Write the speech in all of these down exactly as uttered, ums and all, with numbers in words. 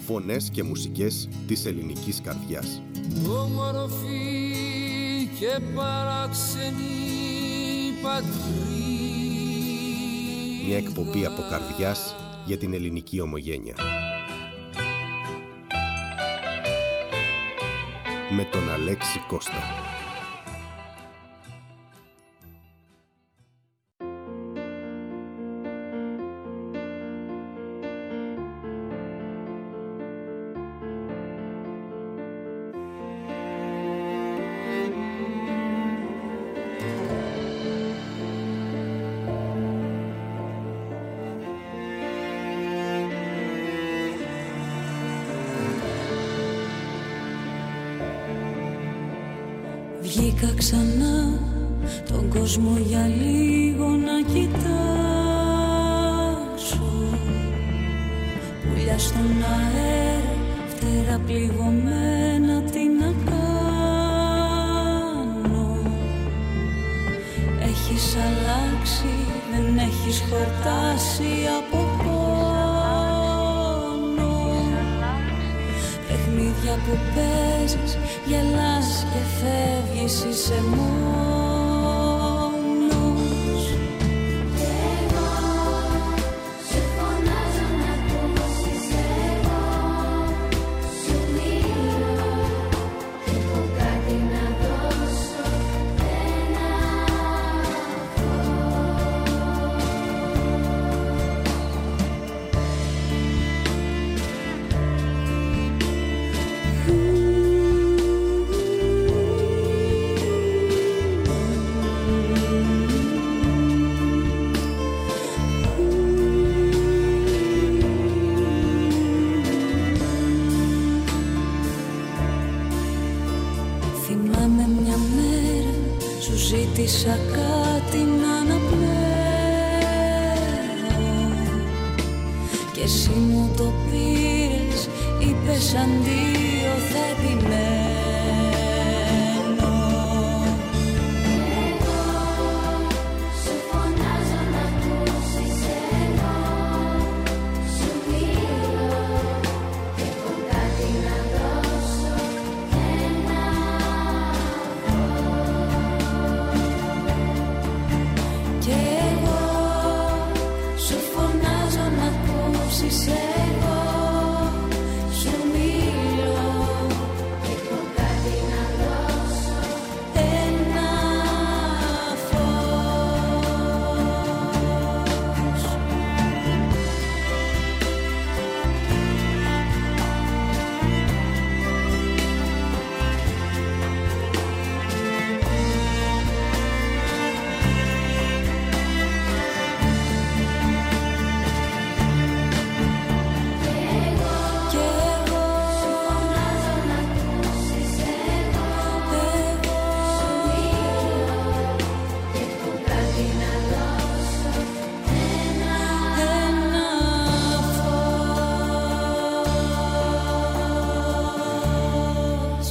φωνές και μουσικές της ελληνικής καρδιάς. Όμορφη και παράξενη πατρίδα. Μια εκπομπή από καρδιάς για την ελληνική ομογένεια. Με τον Αλέξη Κώστα. Βγήκα ξανά τον κόσμο για λίγο να κοιτάξω. Πουλιά στον αέρα, φτερά πληγωμένα, τι να κάνω. Έχεις αλλάξει, δεν έχεις χορτάσει από πόνο. Παιχνίδια που παίζεις, γελάς και φεύγεις, είσαι μόνος. Κι εγώ σε φωνάζω να ακούσεις, εγώ σου μιλώ και έχω κάτι να δώσω, ένα ζήτησα κάτι να αναπνέω και εσύ μου το πήρες, είπες αντίο, θα επιμένω. Εγώ σου φωνάζω να ακούσεις, εγώ σου μιλώ και έχω κάτι να δώσω, ένα Κι εγώ σου φωνάζω να ακούσεις, εγώ σου μιλώ και έχω κάτι να δώσω, ένα φως. κι εγώ σου φωνάζω να ακούσεις, εγώ σου μιλώ και έχω κάτι να δώσω, ένα Ένα φως.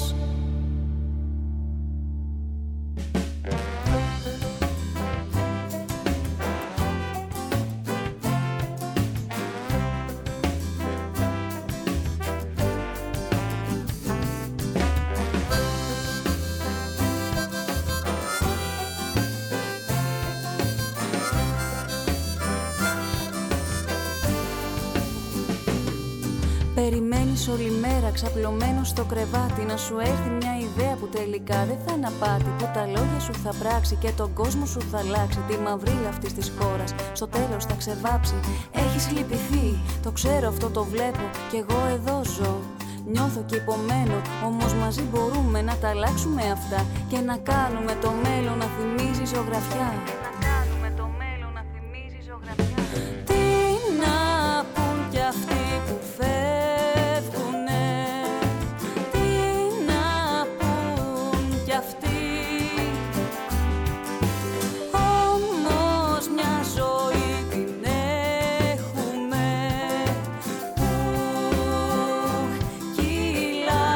Περιμένεις όλη μέρα ξαπλωμένος στο κρεβάτι να σου έρθει μια ιδέα που τελικά δεν θα είναι απάτη, που τα λόγια σου θα πράξει και τον κόσμο σου θα αλλάξει, τη μαυρίλα αυτής της χώρας στο τέλος θα ξεβάψει. Έχεις λυπηθεί, το ξέρω, αυτό το βλέπω κι εγώ εδώ ζω. Νιώθω και υπομένω, όμως μαζί μπορούμε να τα αλλάξουμε αυτά και να κάνουμε το μέλλον να θυμίζει ζωγραφιά. Να κάνουμε το μέλλον να θυμίζει ζωγραφιά. Τι να πουν κι αυτοί που φεύγουνε, τι να πουν κι αυτοί. Όμως μια ζωή την έχουμε που κυλά.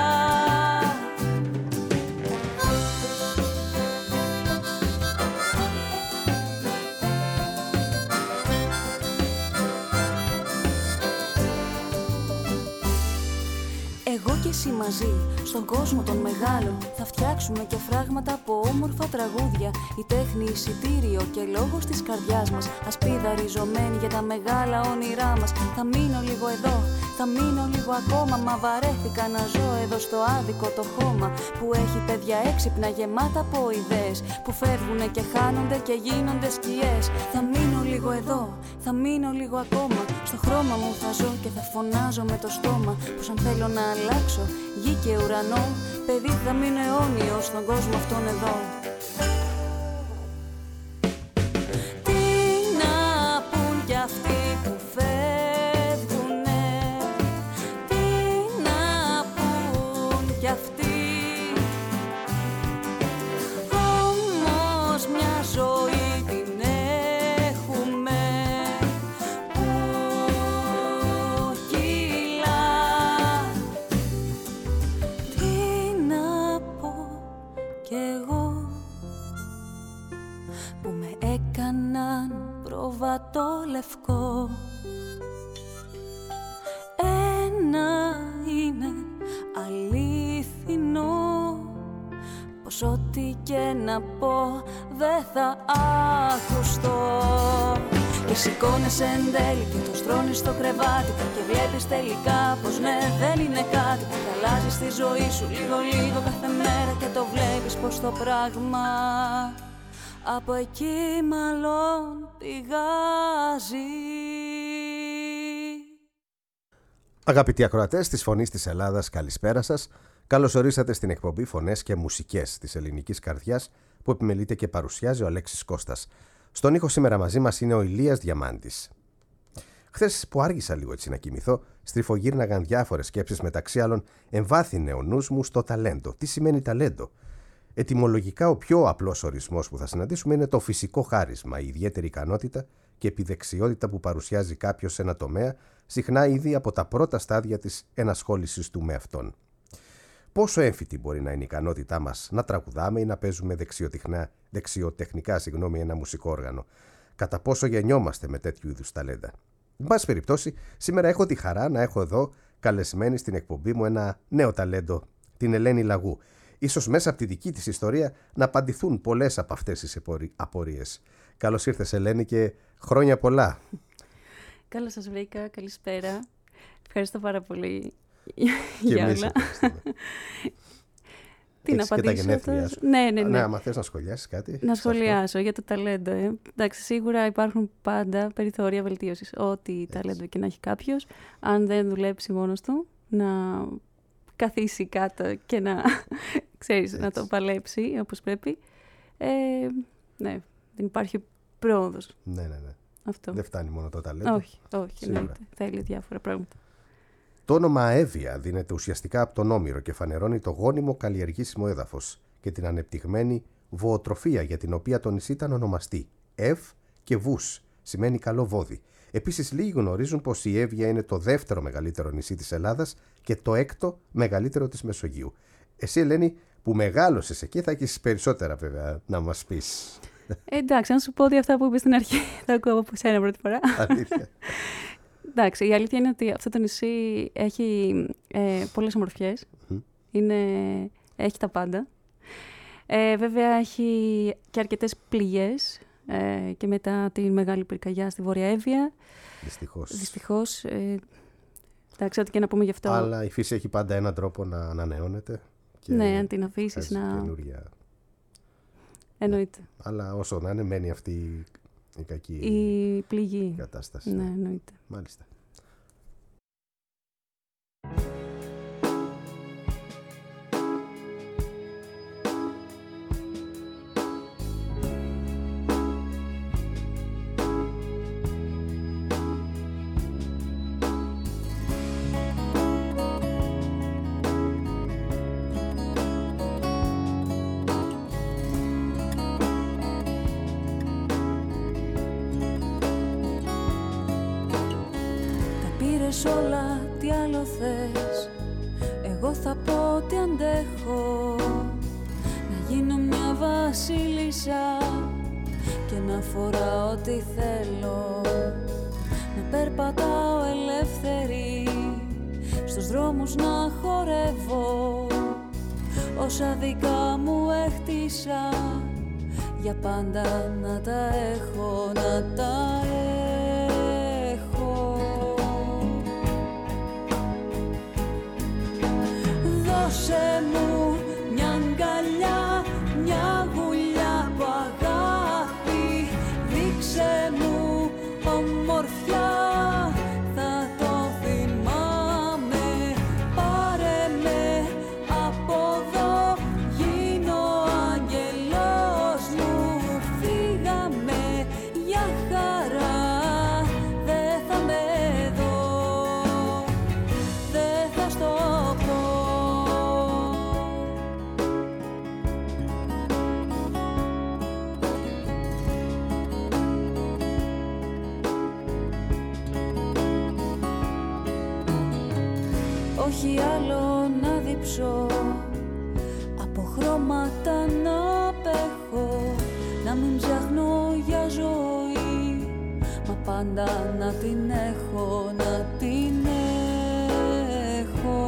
Εγώ και εσύ μαζί, στον κόσμο των μεγάλων, θα φτιάξουμε και φράγματα από όμορφα τραγούδια. Η τέχνη εισιτήριο και λόγος της καρδιάς μας, ασπίδα ριζωμένη για τα μεγάλα όνειρά μας. Θα μείνω λίγο εδώ, θα μείνω λίγο ακόμα, μα βαρέθηκα να ζω εδώ στο άδικο το χώμα που έχει παιδιά έξυπνα γεμάτα από ιδέες που φεύγουνε και χάνονται και γίνονται σκιές. Θα μείνω λίγο εδώ, θα μείνω λίγο ακόμα, στο χρώμα μου θα ζω και θα φωνάζω με το στόμα πως αν θέλω να αλλάξω γη και ουρανό, παιδί θα μείνω αιώνιο στον κόσμο αυτόν εδώ. Τι να πουν κι αυτοί που φεύγουνε, τι να πουν κι αυτοί, όμως μια ζωή την έχουμε που κυλά. Τι να πω κι εγώ που με έκαναν προβατό λευκό. Ένα είναι αλήθινο, πως ό,τι και να πω δεν θα ακουστώ. Και σηκώνεσαι εν τέλει και το στρώνεις στο κρεβάτι και βλέπεις τελικά πως ναι, δεν είναι κάτι που αλλάζει στη ζωή σου λίγο λίγο κάθε μέρα και το βλέπεις πως το πράγμα από εκεί μάλλον πηγάζει. Αγαπητοί ακροατές της Φωνής της Ελλάδας, καλησπέρα σας. Καλώς ορίσατε στην εκπομπή Φωνές και Μουσικές της Ελληνικής Καρδιάς που επιμελείται και παρουσιάζει ο Αλέξης Κώστας. Στον ήχο σήμερα μαζί μας είναι ο Ηλίας Διαμάντης. Χθες που άργησα λίγο έτσι να κοιμηθώ, στριφογύρναγαν διάφορες σκέψεις, μεταξύ άλλων εμβάθυνε ο νους μου στο ταλέντο. Τι σημαίνει ταλέντο? Ετυμολογικά ο πιο απλός ορισμός που θα συναντήσουμε είναι το φυσικό χάρισμα, η ιδιαίτερη ικανότητα και επιδεξιότητα που παρουσιάζει κάποιος σε ένα τομέα, συχνά ήδη από τα πρώτα στάδια της ενασχόλησης του με αυτόν. Πόσο έμφυτη μπορεί να είναι η ικανότητά μας να τραγουδάμε ή να παίζουμε δεξιοτεχνικά συγγνώμη, ένα μουσικό όργανο? Κατά πόσο γεννιόμαστε με τέτοιου είδους ταλέντα? Εν πάση περιπτώσει, σήμερα έχω τη χαρά να έχω εδώ καλεσμένη στην εκπομπή μου ένα νέο ταλέντο, την Ελένη Λαγού. Ίσως μέσα από τη δική της ιστορία να απαντηθούν πολλές από αυτές τις απορίες. Καλώς ήρθες, Ελένη, και χρόνια πολλά. Καλώς σας βρήκα, καλησπέρα. Ευχαριστώ πάρα πολύ Και για εμείς όλα. Τι να Έχεις και τα γενέθλιά σου. Ναι, ναι, ναι. Ναι, άμα θες να σχολιάσεις κάτι. Να σχολιάσω για το ταλέντο. Ε. Εντάξει, σίγουρα υπάρχουν πάντα περιθώρια βελτίωσης. Ό,τι ταλέντο και να έχει κάποιος, αν δεν δουλέψει μόνος του, να καθίσει κάτω και να, ξέρεις, να το παλέψει όπως πρέπει. Ε, ναι, δεν υπάρχει πρόοδος. Ναι, ναι, ναι. Αυτό. Δεν φτάνει μόνο το ταλέντο. Όχι, όχι, εννοείται. Θέλει διάφορα πράγματα. Το όνομα Εύβοια δίνεται ουσιαστικά από τον Όμηρο και φανερώνει το γόνιμο καλλιεργήσιμο έδαφος και την ανεπτυγμένη βοοτροφία για την οποία το νησί ήταν ονομαστή. Ευ και Βους σημαίνει καλό βόδι. Επίσης, λίγοι γνωρίζουν πως η Εύβοια είναι το δεύτερο μεγαλύτερο νησί της Ελλάδας και το έκτο μεγαλύτερο της Μεσογείου. Εσύ, Ελένη, που μεγάλωσες εκεί, θα έχεις περισσότερα βέβαια να μας πεις. Ε, εντάξει, αν σου πω ότι αυτά που είπες στην αρχή τα ακούω από σένα πρώτη φορά. Αλήθεια. Εντάξει, η αλήθεια είναι ότι αυτό το νησί έχει ε, πολλές ομορφιές. Mm. Είναι, έχει τα πάντα. Ε, βέβαια έχει και αρκετές πληγές ε, και μετά τη μεγάλη πυρκαγιά στη Βόρεια Εύβοια. Δυστυχώς. Δυστυχώς. Ε, εντάξει, ό,τι και να πούμε γι' αυτό. Αλλά η φύση έχει πάντα έναν τρόπο να ανανεώνεται. Και ναι, αν την αφήσεις να... Καινούρια... Εννοείται. Ναι. Αλλά όσο να είναι, μένει αυτή η κακή η πληγή. κατάσταση. Ναι, εννοείται. Μάλιστα. Όλα τι άλλο θες, εγώ θα πω ότι αντέχω να γίνω μια βασίλισσα και να φοράω ό,τι θέλω, να περπατάω ελεύθερη στους δρόμους δρόμους να χορεύω, όσα δικά μου έχτισα, για πάντα να τα έχω, να τα έχω. Δώσε μου μια αγκαλιά, μια γουλιά από αγάπη, δείξε μου ομορφιά, θα το θυμάμαι, πάρε με από εδώ, γίνω άγγελος μου, φύγαμε για χαρά, δεν θα με δω, δεν θα στο πω. Όχι άλλο να διψώ, από χρώματα να απέχω, να μην ψάχνω για ζωή, μα πάντα να την έχω, να την έχω.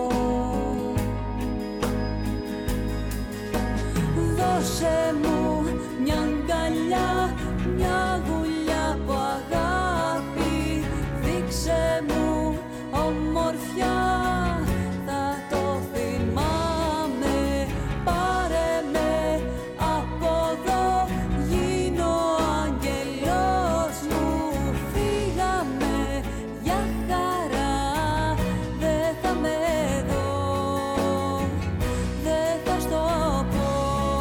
Δώσε μου μια αγκαλιά, μια γουλιά από αγάπη, δείξε μου ομορφιά, θα το θυμάμαι, πάρε με από εδώ, γίνω άγγελος μου, φύγαμε για χαρά, δεν θα με δω, δεν θα στο πω.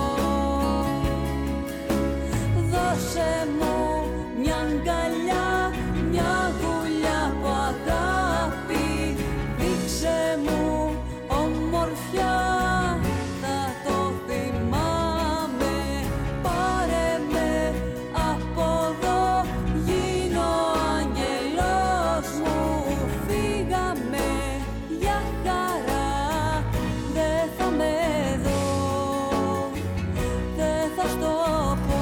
Δώσε μου μια αγκαλιά, μια γουλιά από αγάπη, δείξε μου ομορφιά, θα το θυμάμαι, πάρε με από εδώ, γίνω άγγελος μου, φύγαμε για χαρά, δεν θα με δω, δεν θα στο πω.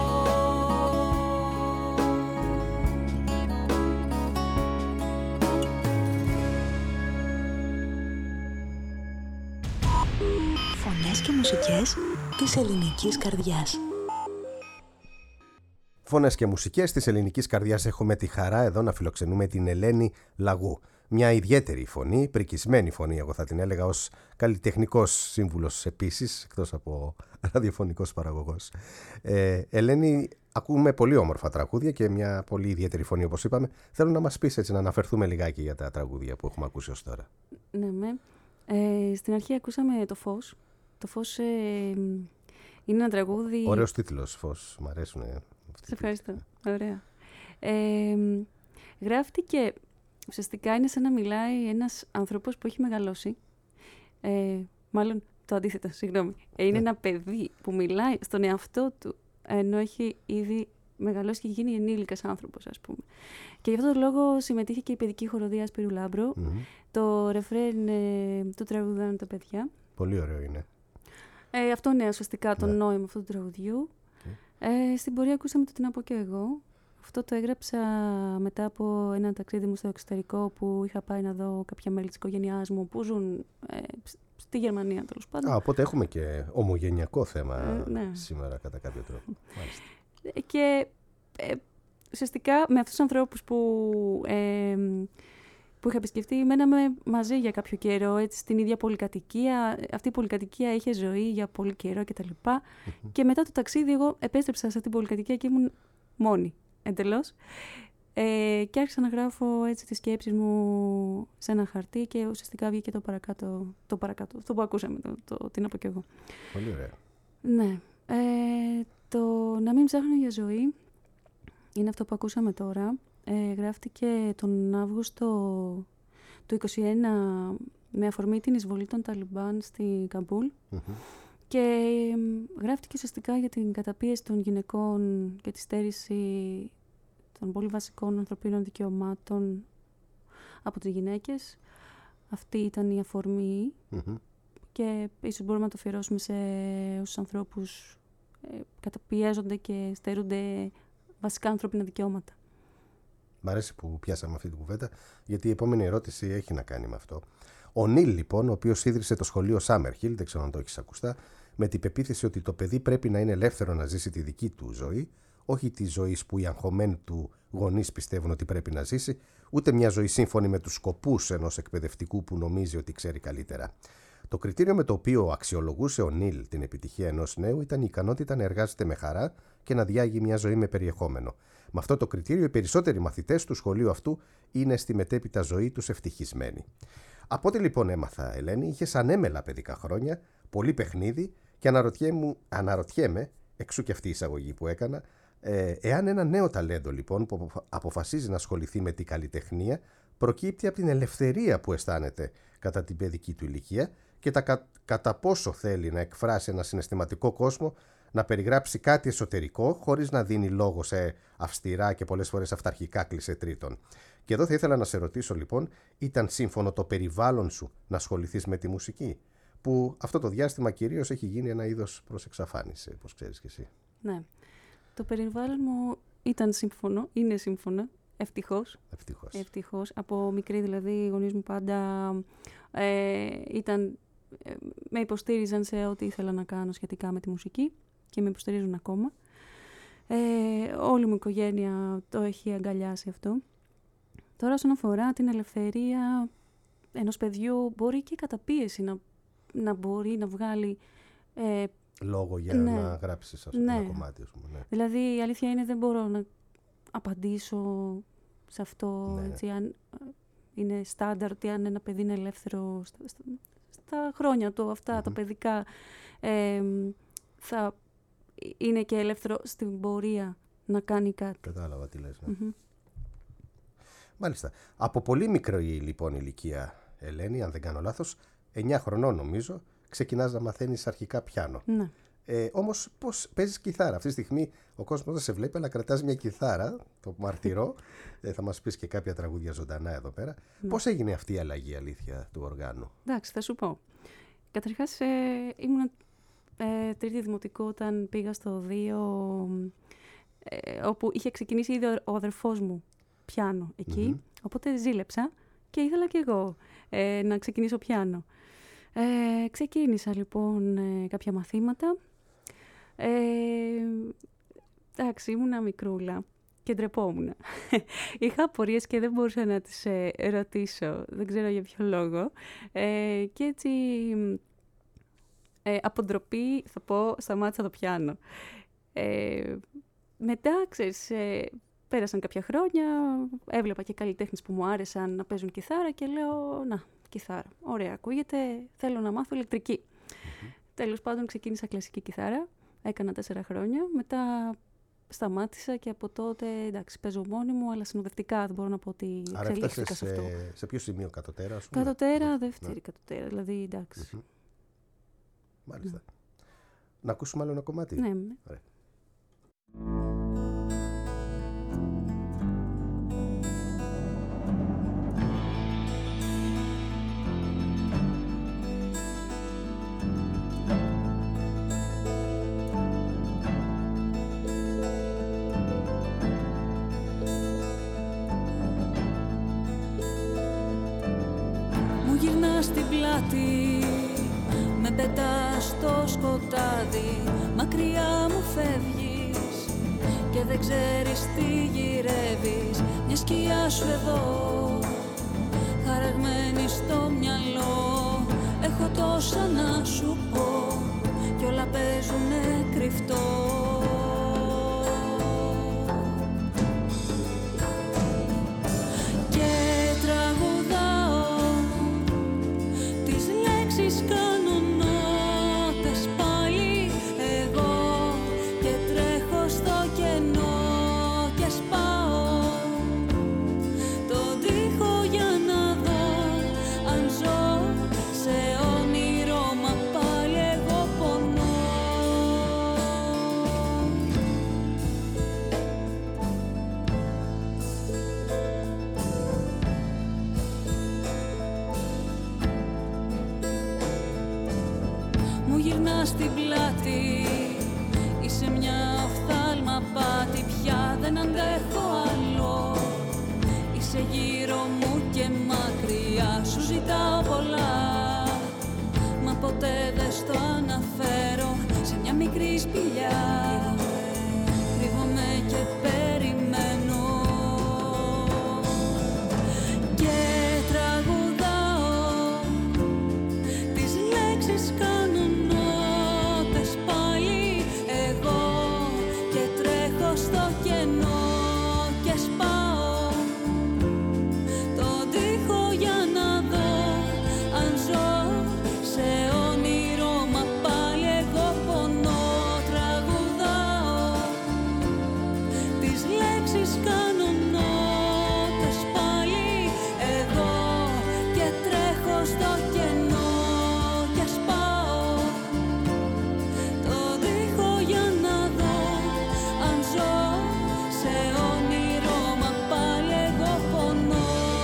Φωνές και μουσικές της ελληνικής καρδιάς. Φωνές και μουσικές της ελληνικής καρδιάς. Έχουμε τη χαρά εδώ να φιλοξενούμε την Ελένη Λαγού. Μια ιδιαίτερη φωνή, πρικισμένη φωνή, εγώ θα την έλεγα, ως καλλιτεχνικός σύμβουλος επίσης, εκτός από ραδιοφωνικός παραγωγός. Ε, Ελένη, ακούμε πολύ όμορφα τραγούδια και μια πολύ ιδιαίτερη φωνή, όπως είπαμε. Θέλω να μας πεις έτσι, να αναφερθούμε λιγάκι για τα τραγούδια που έχουμε ακούσει ως τώρα. Ναι, με. Ε, στην αρχή ακούσαμε το Φως. Το Φως ε, είναι ένα τραγούδι... Ωραίος τίτλος, Φως. Μ' αρέσουν. Σε ευχαριστώ. Ωραία. Ε, γράφτηκε... Ουσιαστικά είναι σαν να μιλάει ένας άνθρωπος που έχει μεγαλώσει. Ε, μάλλον το αντίθετο, συγγνώμη. Ε, είναι ένα παιδί που μιλάει στον εαυτό του, ενώ έχει ήδη μεγαλώσει και έχει γίνει ενήλικας άνθρωπος, ας πούμε. Και γι' αυτόν τον λόγο συμμετείχε και η παιδική χοροδία Σπύρου Λάμπρο. Mm-hmm. Το ρεφρέν ε, του τραγουδάνε τα παιδιά. Πολύ ωραίο είναι. Ε, αυτό είναι ουσιαστικά το ναι. νόημα αυτού του τραγουδιού. Okay. Ε, στην πορεία ακούσαμε το «Τι να πω και εγώ». Αυτό το έγραψα μετά από ένα ταξίδι μου στο εξωτερικό που είχα πάει να δω κάποια μέλη της οικογένειάς μου που ζουν ε, στη Γερμανία, τέλος πάντων. Α, οπότε έχουμε και ομογενειακό θέμα ε, ναι. σήμερα κατά κάποιο τρόπο. Ε, και ε, ουσιαστικά με αυτούς τους ανθρώπους που, ε, που είχα επισκεφτεί μέναμε μαζί για κάποιο καιρό, έτσι, στην ίδια πολυκατοικία. Αυτή η πολυκατοικία είχε ζωή για πολύ καιρό κτλ. Και, και μετά το ταξίδι εγώ επέστρεψα σε αυτή την πολυκατοικία και ήμουν μόνη. Εντελώς. Ε, και άρχισα να γράφω έτσι τις σκέψεις μου σε ένα χαρτί και ουσιαστικά βγήκε το παρακάτω, το παρακάτω, αυτό που ακούσαμε, το, το, τι να πω κι εγώ. Πολύ ωραία. Ναι. Ε, το «Να μην ψάχνω για ζωή» είναι αυτό που ακούσαμε τώρα. Ε, γράφτηκε τον Αύγουστο του είκοσι ένα με αφορμή την εισβολή των Ταλιμπάν στη Καμπούλ. Mm-hmm. Και γράφτηκε ουσιαστικά για την καταπίεση των γυναικών και τη στέρηση των πολύ βασικών ανθρωπίνων δικαιωμάτων από τις γυναίκες. Αυτή ήταν η αφορμή mm-hmm. και ίσως μπορούμε να το αφιερώσουμε σε όσους ανθρώπους ε, καταπιέζονται και στερούνται βασικά ανθρώπινα δικαιώματα. Μ' αρέσει που πιάσαμε αυτή την κουβέντα, γιατί η επόμενη ερώτηση έχει να κάνει με αυτό. Ο Νίλ, λοιπόν, ο οποίος ίδρυσε το σχολείο Summerhill, δεν ξέρω αν το έχεις ακουστά, με την πεποίθηση ότι το παιδί πρέπει να είναι ελεύθερο να ζήσει τη δική του ζωή, όχι τη ζωή που οι αγχωμένοι του γονείς πιστεύουν ότι πρέπει να ζήσει, ούτε μια ζωή σύμφωνη με τους σκοπούς ενός εκπαιδευτικού που νομίζει ότι ξέρει καλύτερα. Το κριτήριο με το οποίο αξιολογούσε ο Νίλ την επιτυχία ενός νέου ήταν η ικανότητα να εργάζεται με χαρά και να διάγει μια ζωή με περιεχόμενο. Με αυτό το κριτήριο, οι περισσότεροι μαθητές του σχολείου αυτού είναι στη μετέπειτα ζωή τους ευτυχισμένοι. Από ό,τι λοιπόν έμαθα, Ελένη, είχες ανέμελα παιδικά χρόνια, πολύ παιχνίδι και αναρωτιέμαι, αναρωτιέμαι εξού και αυτή η εισαγωγή που έκανα, ε, εάν ένα νέο ταλέντο λοιπόν που αποφασίζει να ασχοληθεί με την καλλιτεχνία προκύπτει από την ελευθερία που αισθάνεται κατά την παιδική του ηλικία και τα, κα, κατά πόσο θέλει να εκφράσει ένα συναισθηματικό κόσμο, να περιγράψει κάτι εσωτερικό χωρίς να δίνει λόγο σε αυστηρά και πολλές φορές αυταρχικά κλισέ τρίτων. Και εδώ θα ήθελα να σε ρωτήσω λοιπόν, ήταν σύμφωνο το περιβάλλον σου να ασχοληθείς με τη μουσική, που αυτό το διάστημα κυρίως έχει γίνει ένα είδος προς εξαφάνιση, όπως ξέρεις και εσύ. Ναι. Το περιβάλλον μου ήταν σύμφωνο, είναι σύμφωνο, ευτυχώς. Ευτυχώς. Ευτυχώς. Από μικρή δηλαδή οι γονείς μου πάντα ε, ήταν, ε, με υποστήριζαν σε ό,τι ήθελα να κάνω σχετικά με τη μουσική και με υποστηρίζουν ακόμα. Ε, όλη μου η οικογένεια το έχει αγκαλιάσει αυτό. Τώρα όσον αφορά την ελευθερία ενός παιδιού, μπορεί και κατά πίεση να, να μπορεί να βγάλει ε, λόγο για ναι, να γράψεις ας πούμε, ναι. ένα κομμάτι. Ας πούμε, ναι. Δηλαδή η αλήθεια είναι δεν μπορώ να απαντήσω σε αυτό, Ναι. έτσι, αν είναι στάνταρ, ότι αν ένα παιδί είναι ελεύθερο στα, στα, στα χρόνια του αυτά, mm-hmm. τα παιδικά, ε, θα είναι και ελεύθερο στην πορεία να κάνει κάτι. Κατάλαβα τι λες. Ναι. Mm-hmm. Μάλιστα. Από πολύ μικρή λοιπόν ηλικία, Ελένη, αν δεν κάνω λάθος, εννιά χρονών νομίζω, ξεκινάς να μαθαίνεις αρχικά πιάνο. Ναι. Ε, όμως πώς παίζεις κιθάρα? Αυτή τη στιγμή ο κόσμος δεν σε βλέπει, αλλά κρατάς μια κιθάρα, το μαρτυρώ. ε, θα μας πεις και κάποια τραγούδια ζωντανά εδώ πέρα. Ναι. Πώς έγινε αυτή η αλλαγή, αλήθεια, του οργάνου? Εντάξει, θα σου πω. Καταρχάς, ε, ήμουν ε, τρίτη δημοτικό όταν πήγα στο δύο, ε, όπου είχε ξεκινήσει ήδη ο αδερφός μου πιάνο εκεί. Mm-hmm. Οπότε ζήλεψα και ήθελα κι εγώ ε, να ξεκινήσω πιάνο. Ε, ξεκίνησα λοιπόν ε, κάποια μαθήματα. Ε, εντάξει, ήμουνα μικρούλα και ντρεπόμουν. Είχα απορίες και δεν μπορούσα να τις ε, ρωτήσω, δεν ξέρω για ποιο λόγο. Ε, και έτσι, ε, από ντροπή, θα πω, σταμάτησα το πιάνο. Ε, μετά, ξέρεις, ε, πέρασαν κάποια χρόνια, έβλεπα και καλλιτέχνες που μου άρεσαν να παίζουν κιθάρα και λέω, να, κιθάρα, ωραία, ακούγεται, θέλω να μάθω ηλεκτρική. Mm-hmm. Τέλος πάντων, ξεκίνησα κλασική κιθάρα, έκανα τέσσερα χρόνια, μετά σταμάτησα και από τότε, εντάξει, παίζω μόνη μου, αλλά συνοδευτικά δεν μπορώ να πω ότι εξελίχθηκα σε αυτό. Σε, σε ποιο σημείο, κατωτέρα, ας πούμε? Κατωτέρα, δεύτερη ναι. κατωτέρα, δηλαδή, εντάξει. Mm-hmm. Μάλιστα. Mm. Να ακούσουμε άλλο ένα κομμάτι. Ναι, ναι. Ωραία. Στην πλάτη με πετάς στο σκοτάδι, μακριά μου φεύγεις και δεν ξέρεις τι γυρεύεις. Μια σκιά σου εδώ, χαραγμένη στο μυαλό, έχω τόσα να σου πω κι όλα παίζουνε κρυφτό. Κάνω νότες πάλι εγώ και τρέχω στο κενό και σπάω τον τοίχο για να δω αν ζω σε όνειρο, μα πάλι εγώ πονώ. Στην πλάτη είσαι μια οφθάλμα πάτη, πια δεν αντέχω άλλο. Είσαι γύρω μου και μακριά, σου ζητάω πολλά ποτέ δεν στο αναφέρω. Σε μια μικρή σπηλιά κρύβομαι και περιμένω και τραγουδάω τις λέξεις, κάνω νότες πάλι εγώ και τρέχω στο κενό και σπάω τον τοίχο για να δω αν ζω σε όνειρο, μα πάλι εγώ πονώ. Τραγουδάω τις λέξεις, κάνω νότες πάλι εγώ και τρέχω στο κενό και σπάω τον τοίχο για να δω αν ζω σε όνειρο, μα πάλι εγώ πονώ.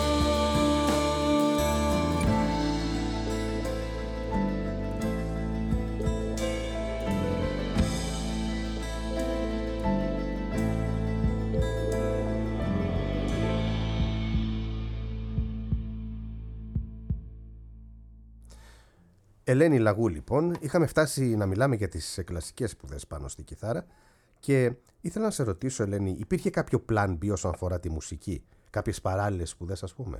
Ελένη Λαγού, λοιπόν, είχαμε φτάσει να μιλάμε για τις κλασικές σπουδές πάνω στη κιθάρα και ήθελα να σε ρωτήσω, Ελένη, υπήρχε κάποιο plan B όσον αφορά τη μουσική, κάποιες παράλληλες σπουδές, ας πούμε?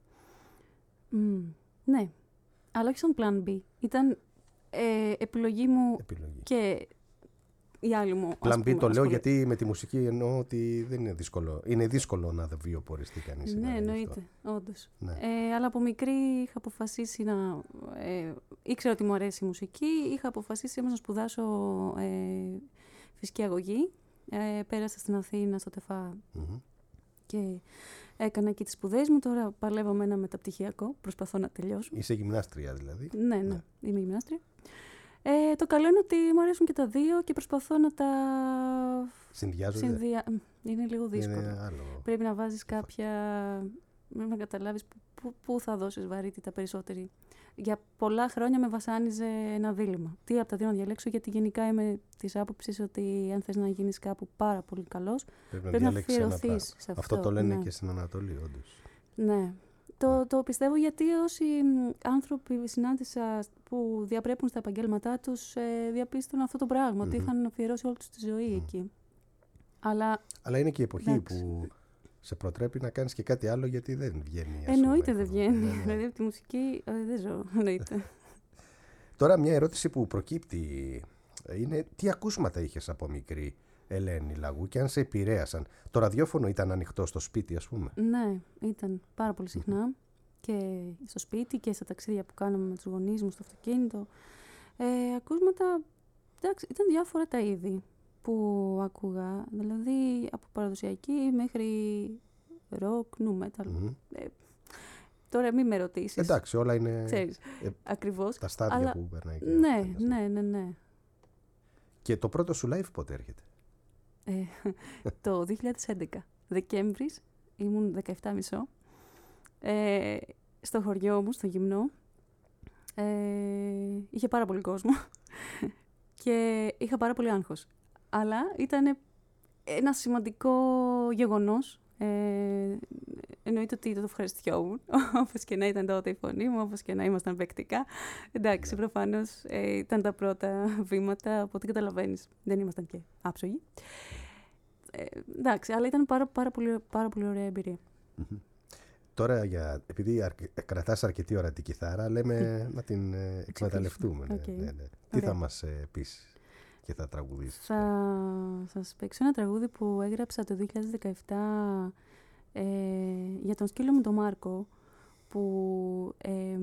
Mm, ναι, αλλά όχι σαν plan B. Ήταν ε, επιλογή μου Επιλογή. και η άλλη μου. Plan ας B πούμε, το λέω ασχολή. γιατί με τη μουσική εννοώ ότι δεν είναι δύσκολο. Είναι δύσκολο να βιοποριστεί κανείς. Ναι, δηλαδή, εννοείται, αυτό. όντως. Ναι. Ε, αλλά από μικρή είχα αποφασίσει να... Ε, ήξερα ότι μου αρέσει η μουσική, είχα αποφασίσει όμως να σπουδάσω ε, φυσική αγωγή. Ε, πέρασα στην Αθήνα, στο ΤΕΦΑ Μμμ. και έκανα εκεί τις σπουδές μου. Τώρα παλεύω με ένα μεταπτυχιακό, προσπαθώ να τελειώσω. Είσαι γυμνάστρια δηλαδή. Ναι, ναι, είμαι γυμνάστρια. Ε, το καλό είναι ότι μου αρέσουν και τα δύο και προσπαθώ να τα Συνδυάζονται. συνδυα... Είναι λίγο δύσκολο. Είναι άλλο. Πρέπει να βάζεις κάποια... Πρέπει να καταλάβεις πού, πού θα δώσεις βαρύτητα περισσότερη. Για πολλά χρόνια με βασάνιζε ένα δίλημμα. Τι από τα δύο να διαλέξω, γιατί γενικά είμαι της άποψης ότι αν θες να γίνεις κάπου πάρα πολύ καλός, Πρέπει να πρέπει να διαλέξεις ένα αφιερωθείς πράγμα. σε αυτό. Αυτό το λένε ναι. και στην Ανατολή, όντως. Ναι. Το, το πιστεύω γιατί όσοι μ, άνθρωποι συνάντησα που διαπρέπουν στα επαγγέλματά τους ε, διαπίστωναν αυτό το πράγμα, ότι Μμμ. είχαν αφιερώσει όλη τους τη ζωή εκεί. Αλλά Αλλά είναι και η εποχή εντάξει. που σε προτρέπει να κάνεις και κάτι άλλο γιατί δεν βγαίνει. ας εννοείται πούμε, δεν εύκολα. βγαίνει. Ναι, ναι. Δηλαδή από τη μουσική ε, δεν ζω. Εννοείται. Τώρα μια ερώτηση που προκύπτει είναι τι ακούσματα είχες από μικρή, Ελένη Λαγού, και αν σε επηρέασαν. Το ραδιόφωνο ήταν ανοιχτό στο σπίτι, ας πούμε? Ναι, ήταν πάρα πολύ συχνά και στο σπίτι και στα ταξίδια που κάναμε με τους γονείς μου στο αυτοκίνητο. Ε, ακούσματα, εντάξει, ήταν διάφορα τα είδη που άκουγα, δηλαδή από παραδοσιακή μέχρι rock, nu metal. Μμμ. Ε, τώρα μην με ρωτήσεις, Εντάξει, όλα είναι ξέρεις, ε, ακριβώς. τα στάδια αλλά- που περνάει. και Ναι, ο καθένας. ναι, ναι, ναι. Και το πρώτο σου live πότε έρχεται? Ε, το δύο χιλιάδες έντεκα, Δεκέμβρης, ήμουν δεκαεπτά και μισό, ε, στο χωριό μου, στο γυμνό. Ε, είχε πάρα πολύ κόσμο και είχα πάρα πολύ άγχος. Αλλά ήταν ένα σημαντικό γεγονός. Ε, εννοείται ότι το ευχαριστιόμουν, όπως και να ήταν τότε η φωνή μου, όπως και να ήμασταν παικτικά. Εντάξει, προφανώς ε, ήταν τα πρώτα βήματα, από ό,τι καταλαβαίνεις. Δεν ήμασταν και άψογοι. Ε, εντάξει, αλλά ήταν πάρα, πάρα, πολύ, πάρα πολύ ωραία εμπειρία. Τώρα, για, επειδή αρ, κρατάς αρκετή ώρα την κιθάρα, λέμε να την ε, εκμεταλλευτούμε. Ναι, Οκ. ναι, ναι. Τι Ωραία. θα μας ε, πεις και θα τραγουδήσεις? Θα σας παίξω ένα τραγούδι που έγραψα το δύο χιλιάδες δεκαεπτά ε, για τον σκύλο μου τον Μάρκο, που ε,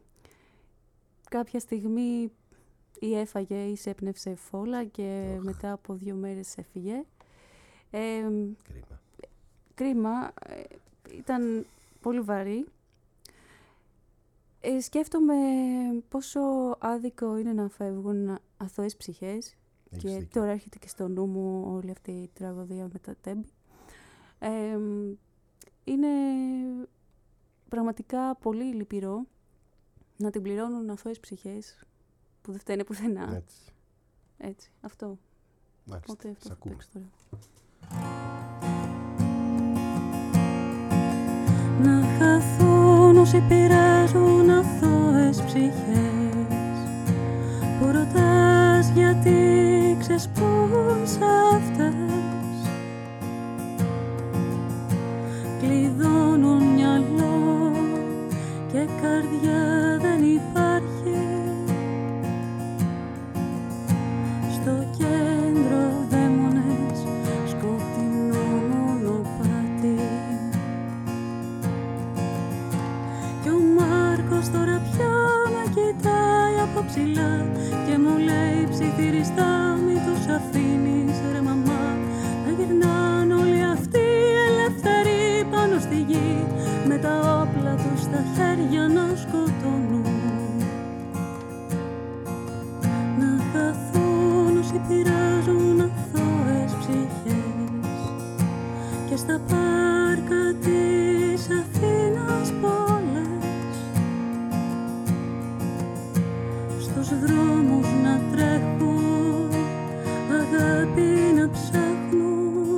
κάποια στιγμή ή έφαγε ή σέπνευσε φόλα και Οχ. μετά από δύο μέρες έφυγε. Ε, Κρίμα. κρίμα, ε, ήταν πολύ βαρύ. Ε, σκέφτομαι πόσο άδικο είναι να φεύγουν αθώες ψυχές. Έχεις Και δίκιο. τώρα έρχεται και στο νου μου όλη αυτή η τραγωδία με τα τέμπη. Ε, είναι πραγματικά πολύ λυπηρό να την πληρώνουν αθώες ψυχές που δεν φταίνε πουθενά. Έτσι. Έτσι, αυτό. Μάλιστα. Οπότε αυτό Σ' θα ακούμε. παίξω τώρα. Να χαθούν όσοι πειράζουν αθώες ψυχές, και καρδιά δεν υπάρχει. Στο κέντρο δαίμονες, σκοτεινό μονοπάτι. Κι ο Μάρκος τώρα πια με κοιτάει από ψηλά και μου λέει ψιθυριστά, μη τους αφήνεις ρε μαμά. Να γυρνάν όλοι αυτοί ελεύθεροι πάνω στη γη, με τα όπλα τους στα χέρια να σκοτώνουν. Να χαθούν όσοι πειράζουν αθώες ψυχές και στα πάρκα της Αθήνας πόλες, στους δρόμους να τρέχουν, αγάπη να ψάχνουν.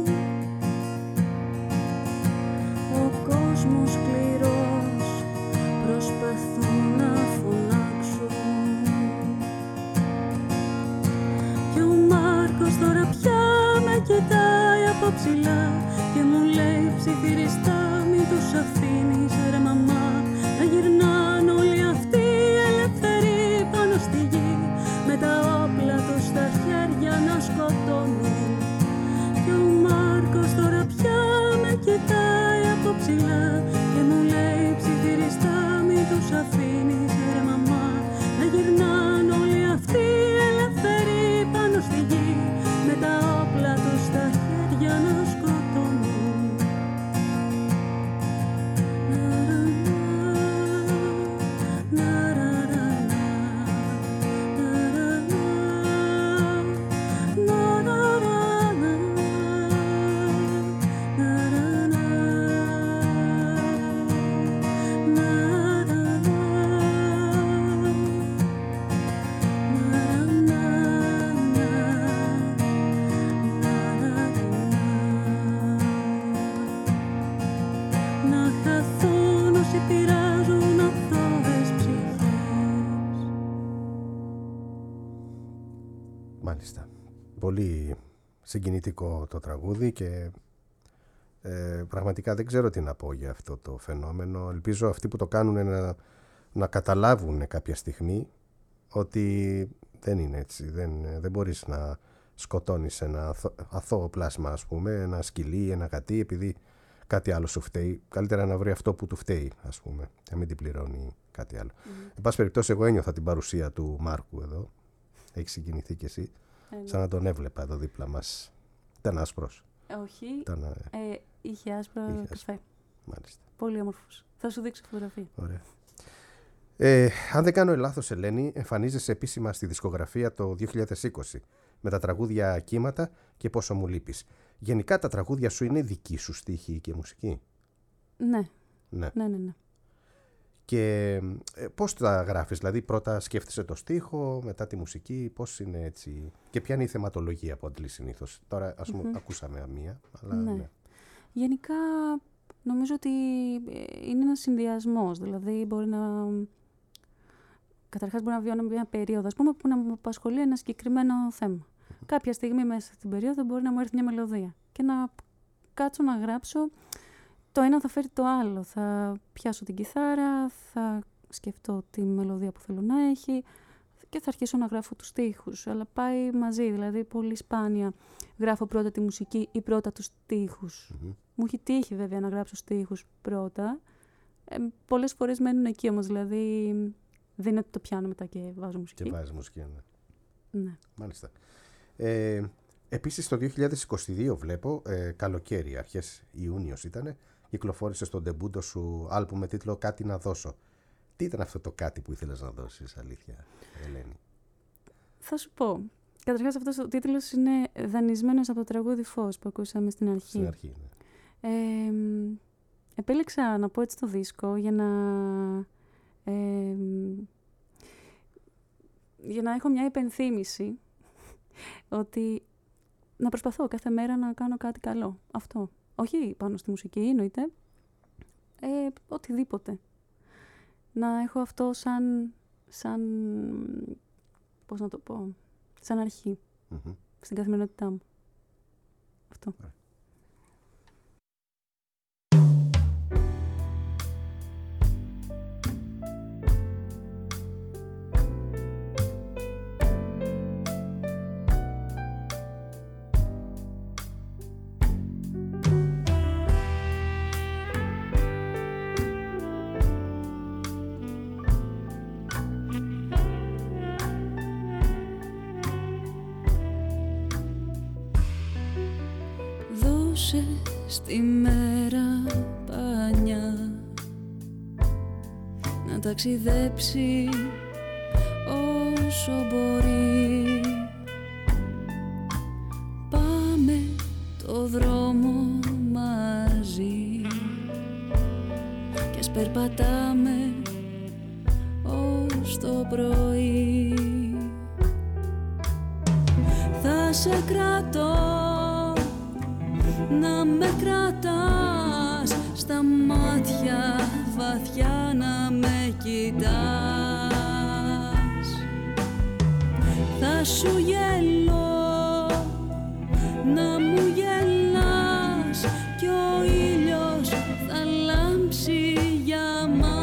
Ο κόσμος σκληρός προσπαθούν να φωνάξουν. Κι ο Μάρκος τώρα πια με κοιτάει από ψηλά και μου λέει ψιθυριστά, μη τους αφήνεις ρε μαμά. Να γυρνάν όλοι αυτοί ελεύθεροι πάνω στη γη, με τα όπλα τους στα χέρια να σκοτώνουν. Κι ο Μάρκος τώρα πια με κοιτάει από ψηλά και μου λέει ψιθυριστά, μη τους αφήνεις ρε μαμά. Να γυρνάν όλοι αυτοί ελεύθεροι πάνω στη γη, με τα όπλα τους στα χέρια να σκοτώνουν. Να χαθούν όσοι πειράζουν αθώες ψυχές. Μάλιστα. Πολύ συγκινητικό το τραγούδι και ε, πραγματικά δεν ξέρω τι να πω για αυτό το φαινόμενο. Ελπίζω αυτοί που το κάνουν να, να καταλάβουν κάποια στιγμή ότι δεν είναι έτσι. Δεν, δεν μπορείς να σκοτώνεις ένα αθώ, αθώο πλάσμα, ας πούμε, ένα σκυλί, ένα γατί, επειδή κάτι άλλο σου φταίει. Καλύτερα να βρει αυτό που του φταίει, ας πούμε, και να μην την πληρώνει κάτι άλλο. Mm. Εν πάση περιπτώσει, εγώ ένιωθα την παρουσία του Μάρκου εδώ. Έχει συγκινηθεί κι εσύ. Ε, σαν να τον έβλεπα εδώ δίπλα μας. Ήταν άσπρος. Όχι. Ήταν, ε, είχε άσπρο είχε καφέ. άσπρο. Μάλιστα. Πολύ όμορφος. Θα σου δείξω φωτογραφία. Ωραία. Ε, αν δεν κάνω λάθος, Ελένη, εμφανίζεσαι επίσημα στη δισκογραφία το δύο χιλιάδες είκοσι με τα τραγούδια «Κύματα» και «Πόσο μου λείπεις». Γενικά τα τραγούδια σου είναι δική σου στίχη και μουσική. Ναι. Ναι. Ναι, ναι, ναι. Και ε, πώς τα γράφεις, δηλαδή πρώτα σκέφτεσαι το στίχο, μετά τη μουσική, πώς είναι έτσι, και ποια είναι η θεματολογία που αντλείς συνήθως. Τώρα ας πούμε mm-hmm. ακούσαμε μία, αλλά ναι. ναι. Γενικά νομίζω ότι είναι ένας συνδυασμός, δηλαδή μπορεί να... Καταρχάς μπορεί να βιώνω μια περίοδο, ας πούμε, που να μου απασχολεί ένα συγκεκριμένο θέμα. Mm-hmm. Κάποια στιγμή μέσα στην περίοδο μπορεί να μου έρθει μια μελωδία και να κάτσω να γράψω. Το ένα θα φέρει το άλλο. Θα πιάσω την κιθάρα, θα σκεφτώ τη μελωδία που θέλω να έχει και θα αρχίσω να γράφω τους στίχους. Αλλά πάει μαζί, δηλαδή πολύ σπάνια γράφω πρώτα τη μουσική ή πρώτα τους στίχους. Mm-hmm. Μου έχει τύχει βέβαια να γράψω στίχους πρώτα. Ε, πολλές φορές μένουν εκεί όμως, δηλαδή δεν είναι ότι το πιάνω μετά και βάζω μουσική. Και βάζω μουσική, ναι. Ναι. Μάλιστα. Ε, επίσης το δύο χιλιάδες είκοσι δύο βλέπω, ε, καλοκαίρι, αρχές Ιούνιος ήτανε, κυκλοφόρησε στον ντεμπούτο σου άλμπουμ με τίτλο «Κάτι να δώσω». Τι ήταν αυτό το κάτι που ήθελες να δώσεις, αλήθεια, Ελένη? Θα σου πω. Καταρχάς αυτός ο τίτλος είναι δανεισμένος από το τραγούδι «Φως» που ακούσαμε στην αρχή. Στην αρχή, ναι. Ε, επέλεξα να πω έτσι το δίσκο για να... Ε, για να έχω μια υπενθύμηση ότι να προσπαθώ κάθε μέρα να κάνω κάτι καλό. Αυτό. Όχι πάνω στη μουσική, εννοείται. Ε, οτιδήποτε. Να έχω αυτό σαν, σαν, πώς να το πω, σαν αρχή. Mm-hmm. Στην καθημερινότητά μου. Αυτό. Yeah. ζούσε στη μέρα πανιά να ταξιδέψει όσο μπορεί. Πάμε το δρόμο μαζί και ας περπατάμε ως το πρωί. Θα σε κρατώ να με κρατάς στα μάτια βαθιά, να με κοιτάς. Θα σου γελώ να μου γελάς κι ο ήλιος θα λάμψει για μας.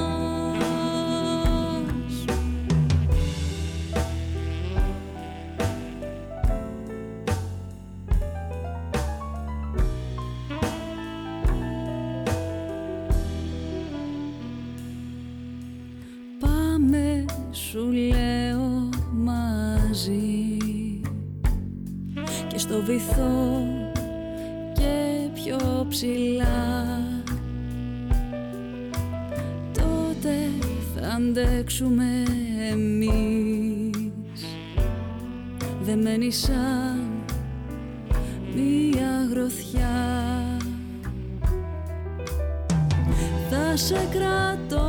Πάμε, σου λέω, μαζί και στο βυθό και πιο ψηλά. Τότε θα αντέξουμε εμείς, δεμένοι σαν μία γροθιά. Θα σε κρατώ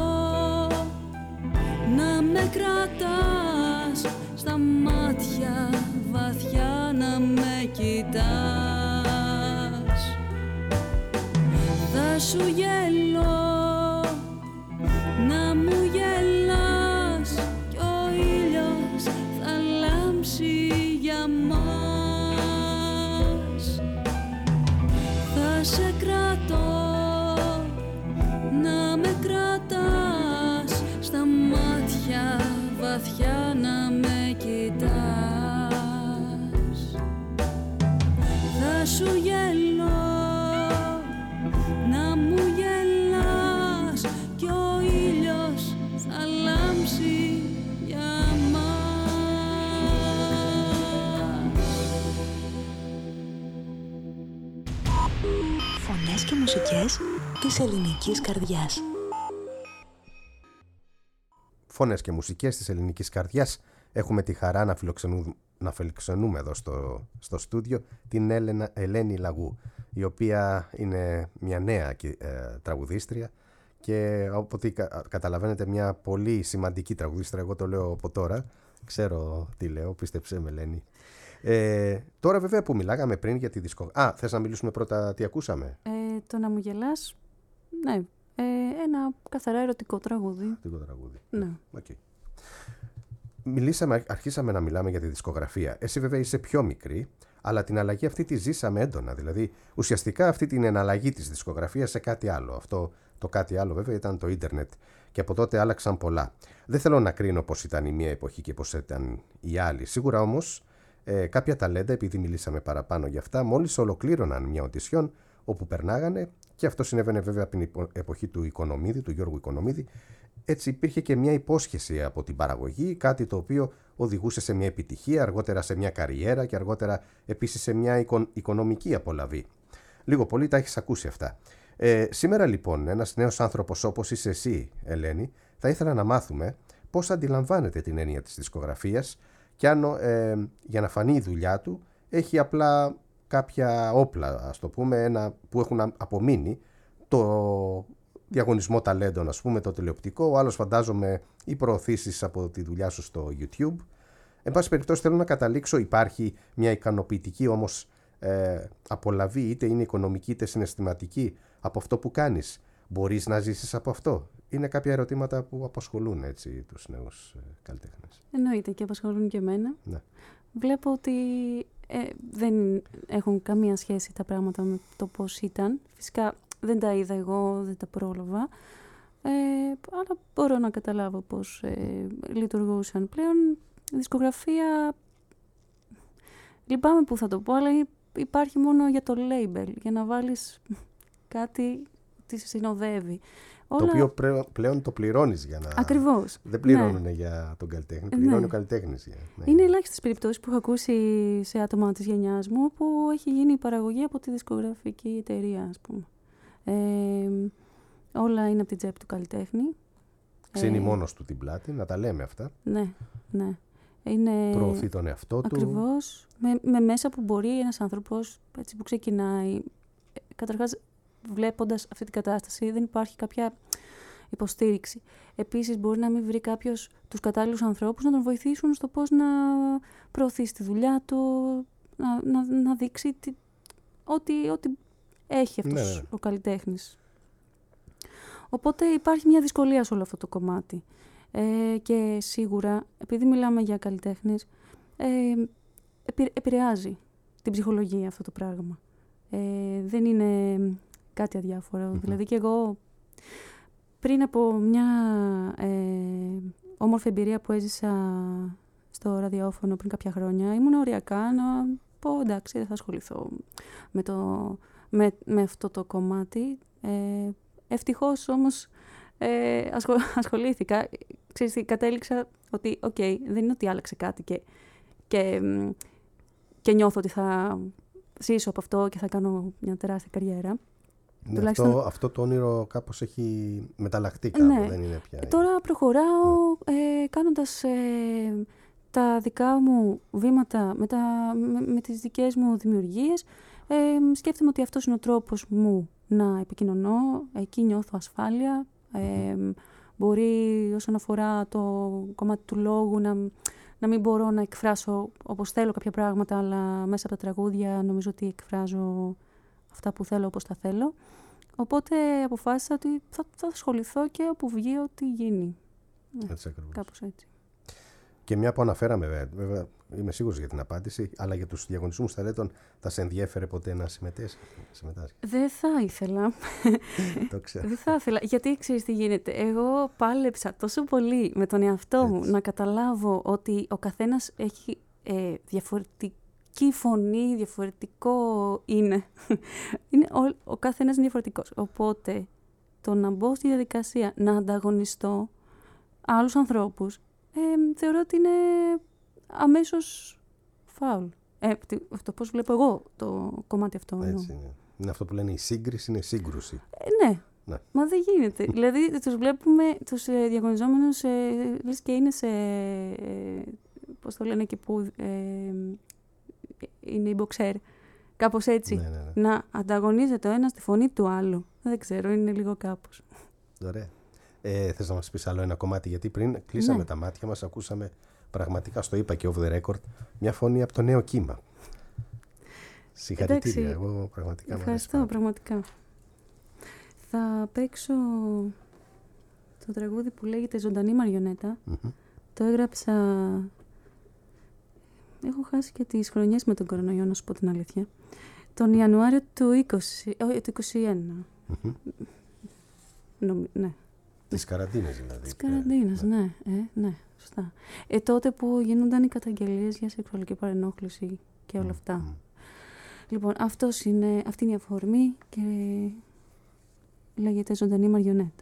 να με κρατάς στα μάτια βαθιά, να με κοιτάς. Θα σου γελώ να μου γελάς κι ο ήλιος θα λάμψει για μας. Θα σε κρατώ να με κρατάς στα μάτια βαθιά, να με κοιτάς. Θα σου γελώ να μου γελάς κι ο ήλιος θα λάμψει για μας. Φωνές και μουσικές της ελληνικής καρδιάς. Φωνές και μουσικές της ελληνικής καρδιάς. Έχουμε τη χαρά να φιλοξενούμε, να φιλοξενούμε εδώ στο, στο στούντιο την Έλενα, Ελένη Λαγού, η οποία είναι μια νέα ε, τραγουδίστρια και όποτε κα, καταλαβαίνετε μια πολύ σημαντική τραγουδίστρια. Εγώ το λέω από τώρα, ξέρω τι λέω, πίστεψέ με Ελένη. Ε, τώρα βέβαια που μιλάγαμε πριν για τη δισκογραφία. Α, θες να μιλήσουμε πρώτα τι ακούσαμε? Ε, το να μου γελάς, ναι. Ε, ένα καθαρά ερωτικό τραγούδι. Ερωτικό τραγούδι. Ναι. Okay. Μιλήσαμε, αρχίσαμε να μιλάμε για τη δισκογραφία. Εσύ βέβαια είσαι πιο μικρή, αλλά την αλλαγή αυτή τη ζήσαμε έντονα. Δηλαδή, ουσιαστικά αυτή την εναλλαγή της δισκογραφίας σε κάτι άλλο. Αυτό το κάτι άλλο βέβαια ήταν το ίντερνετ και από τότε άλλαξαν πολλά. Δεν θέλω να κρίνω πώς ήταν η μία εποχή και πώς ήταν η άλλη. Σίγουρα όμως ε, κάποια ταλέντα, επειδή μιλήσαμε παραπάνω για αυτά, μόλις ολοκλήρωναν μια οντισιόν όπου περνάγανε, και αυτό συνέβαινε βέβαια από την εποχή του Οικονομίδη, του Γιώργου Οικονομίδη. Έτσι υπήρχε και μια υπόσχεση από την παραγωγή, κάτι το οποίο οδηγούσε σε μια επιτυχία, αργότερα σε μια καριέρα και αργότερα επίσης σε μια οικο, οικονομική απολαβή. Λίγο πολύ τα έχεις ακούσει αυτά. Ε, σήμερα λοιπόν ένας νέος άνθρωπος όπως είσαι εσύ, Ελένη, θα ήθελα να μάθουμε πώς αντιλαμβάνεται την έννοια της δισκογραφίας και αν ε, για να φανεί η δουλειά του έχει απλά κάποια όπλα, ας το πούμε, ένα, που έχουν απομείνει, το διαγωνισμό ταλέντων, ας πούμε, το τηλεοπτικό, ο άλλος φαντάζομαι οι προωθήσεις από τη δουλειά σου στο YouTube. Εν πάση περιπτώσει θέλω να καταλήξω, υπάρχει μια ικανοποιητική όμως ε, απολαβή, είτε είναι οικονομική είτε συναισθηματική, από αυτό που κάνεις. Μπορείς να ζήσεις από αυτό? Είναι κάποια ερωτήματα που απασχολούν έτσι τους νέους ε, καλλιτέχνες. Εννοείται και απασχολούν και εμένα. Ναι. Βλέπω ότι ε, δεν έχουν καμία σχέση τα πράγματα με το πώς ήταν. Φυσικά δεν τα είδα εγώ, δεν τα πρόλαβα. Ε, αλλά μπορώ να καταλάβω πώς ε, λειτουργούσαν. Πλέον η δισκογραφία, λυπάμαι που θα το πω, αλλά υπάρχει μόνο για το label, για να βάλεις κάτι τη συνοδεύει. Όλα... Το οποίο πρέ, πλέον το πληρώνεις για να... Ακριβώς. Δεν πληρώνουν ναι. για τον καλλιτέχνη, πληρώνει ναι. ο καλλιτέχνης. Ναι. Είναι ελάχιστες περιπτώσεις που έχω ακούσει σε άτομα της γενιάς μου που έχει γίνει η παραγωγή από τη δισκογραφική εταιρεία, ας πούμε. Ε, όλα είναι από την τσέπη του καλλιτέχνη. Ξύνει ε, μόνος του την πλάτη, να τα λέμε αυτά. Ναι, ναι. Είναι... Προωθεί τον εαυτό του. Ακριβώς. Με, με μέσα που μπορεί ένας άνθρωπος έτσι, που ξεκινάει. Καταρχάς, βλέποντας αυτή την κατάσταση, δεν υπάρχει κάποια υποστήριξη. Επίσης, μπορεί να μην βρει κάποιος τους κατάλληλους ανθρώπους να τον βοηθήσουν στο πώς να προωθήσει τη δουλειά του, να, να, να δείξει τι, ό,τι, ό,τι έχει αυτός ναι, ναι. ο καλλιτέχνης. Οπότε υπάρχει μια δυσκολία σε όλο αυτό το κομμάτι. Ε, και σίγουρα, επειδή μιλάμε για καλλιτέχνες, ε, επη, επηρεάζει την ψυχολογία αυτό το πράγμα. Ε, δεν είναι κάτι αδιάφορο. Mm-hmm. Δηλαδή και εγώ πριν από μια ε, όμορφη εμπειρία που έζησα στο ραδιόφωνο πριν κάποια χρόνια, ήμουν οριακά να πω εντάξει, δεν θα ασχοληθώ με, το, με, με αυτό το κομμάτι. Ε, ευτυχώς όμως ε, ασχολ, ασχολήθηκα. Ξέρεις, κατέληξα ότι οκ, okay, δεν είναι ότι άλλαξε κάτι και, και, και νιώθω ότι θα ζήσω από αυτό και θα κάνω μια τεράστια καριέρα. Ναι, Τουλάχιστον... αυτό, αυτό το όνειρο κάπως έχει μεταλλαχτεί κάπου, ναι. δεν είναι πια. Τώρα προχωράω ναι. ε, κάνοντας ε, τα δικά μου βήματα με, τα, με, με τις δικές μου δημιουργίες. Ε, σκέφτομαι ότι αυτός είναι ο τρόπος μου να επικοινωνώ, εκεί νιώθω ασφάλεια. Ε, mm-hmm. Μπορεί όσον αφορά το κομμάτι του λόγου να, να μην μπορώ να εκφράσω όπως θέλω κάποια πράγματα, αλλά μέσα από τα τραγούδια νομίζω ότι εκφράζω αυτά που θέλω όπως τα θέλω. Οπότε αποφάσισα ότι θα, θα ασχοληθώ και όπου βγει ό,τι γίνει. Έτσι ακριβώς. Κάπως έτσι. Και μια που αναφέραμε, βέβαια, είμαι σίγουρος για την απάντηση, αλλά για τους διαγωνισμούς ταλέντων θα σε ενδιέφερε ποτέ να συμμετάσχει? Δεν θα ήθελα. Το ξέρω. Δεν θα ήθελα. Γιατί ξέρεις τι γίνεται. Εγώ πάλεψα τόσο πολύ με τον εαυτό μου να καταλάβω ότι ο καθένας έχει ε, διαφορετική φωνή, διαφορετικό είναι. είναι ο, ο καθένας είναι διαφορετικός. Οπότε το να μπω στη διαδικασία να ανταγωνιστώ άλλους ανθρώπους, Ε, θεωρώ ότι είναι αμέσως φάουλ. Ε, αυτό πώς βλέπω εγώ το κομμάτι αυτό. Έτσι είναι. Είναι αυτό που λένε η σύγκριση, είναι σύγκρουση. Ε, ναι. ναι, μα δεν γίνεται. Δηλαδή τους βλέπουμε τους ε, διαγωνιζόμενους ε, λες και είναι σε, ε, πώς το λένε εκεί που ε, είναι οι μποξέρ. Κάπως έτσι. Ναι, ναι, ναι. Να ανταγωνίζεται ο ένας τη φωνή του άλλου. Δεν ξέρω, είναι λίγο κάπως. Ωραία. Ε, θες να μας πεις άλλο ένα κομμάτι? Γιατί πριν κλείσαμε ναι. τα μάτια μας, ακούσαμε πραγματικά, στο είπα και off the record, μια φωνή από το νέο κύμα. Συγχαρητήρια. Εντάξει, εγώ πραγματικά ευχαριστώ, πραγματικά. Θα παίξω το τραγούδι που λέγεται «Ζωντανή Μαριονέτα». Mm-hmm. Το έγραψα... Έχω χάσει και τις χρονιές με τον κορονοϊό, να σου πω την αλήθεια. Τον Ιανουάριο του είκοσι, όχι, του είκοσι ένα. Mm-hmm. Νομι... Ναι. Της καραντίνας δηλαδή. Της καραντίνας, ναι. ναι, ε, ναι, σωστά. Ε, τότε που γίνονταν οι καταγγελίες για σεξουαλική παρενόχληση και όλα αυτά. Mm. Λοιπόν, αυτός είναι, αυτή είναι η αφορμή και λέγεται «Ζωντανή Μαριονέτα».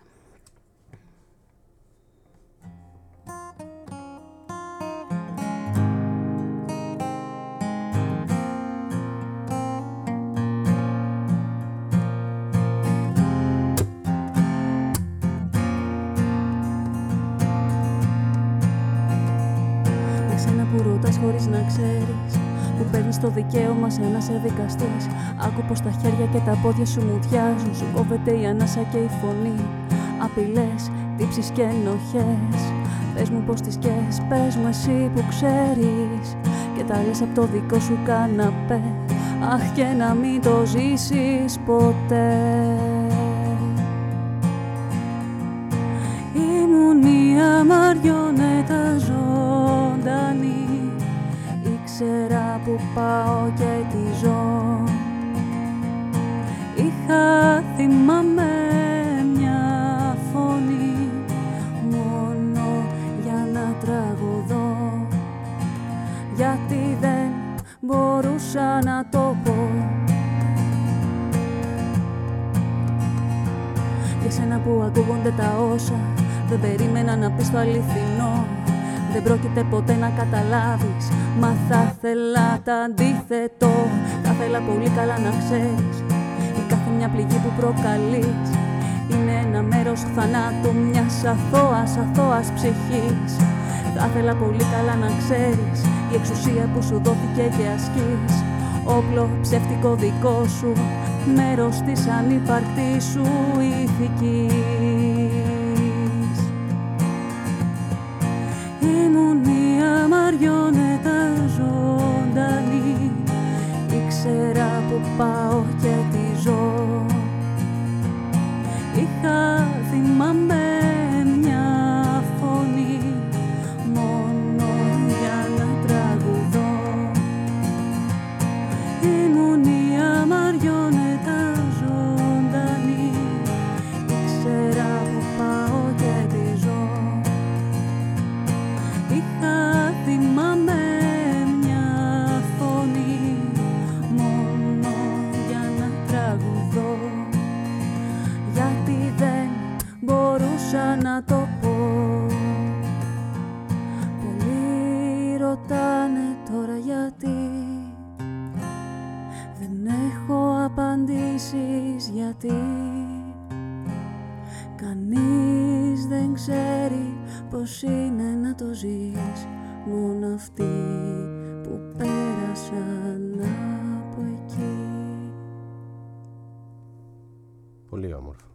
Χωρίς να ξέρεις που παίρνεις το δικαίωμα σε να σε δικαστής. Άκου πως τα χέρια και τα πόδια σου μουδιάζουν. Σου κόβεται η ανάσα και η φωνή. Απειλές, τύψεις και ενοχές. Πες μου πως τις καίς, πες μου εσύ που ξέρεις. Και τα λες απ' το δικό σου καναπέ. Αχ, και να μην το ζήσεις ποτέ. Ήμουν μια μαριονέτα ζωντανή. Ήξερα που πάω και τι ζω. Είχα, θυμάμαι, μια φωνή μόνο για να τραγουδώ. Γιατί δεν μπορούσα να το πω. Για σένα που ακούγονται τα όσα δεν περίμενα να πεις το αληθινό. Δεν πρόκειται ποτέ να καταλάβεις, μα θα θέλα τα αντίθετο. Θα θέλα πολύ καλά να ξέρεις, η κάθε μια πληγή που προκαλείς είναι ένα μέρος θανάτου μιας αθώας, αθώας ψυχής. Θα ήθελα πολύ καλά να ξέρεις, η εξουσία που σου δόθηκε και ασκείς, όπλο ψεύτικο δικό σου, μέρος της ανύπαρκτης σου ηθικής. Ήμουν μια μαριονέτα ζωντανή, ήξερα που πάω και τι ζω. Είχα θυμάμαι μια φωνή μόνο για να τραγουδώ. Ήμουν μια μαριονέτα ζωντανή, ήξερα που πάω και τι ζω. Είχα θυμάμαι μια φωνή μόνο για να τραγουδώ. Γιατί δεν μπορούσα να το πω. Πολλοί ρωτάνε τώρα γιατί δεν έχω απαντήσεις, γιατί κανείς δεν ξέρει πως είναι να το ζεις, μόνο αυτοί που πέρασαν από εκεί. Πολύ όμορφο.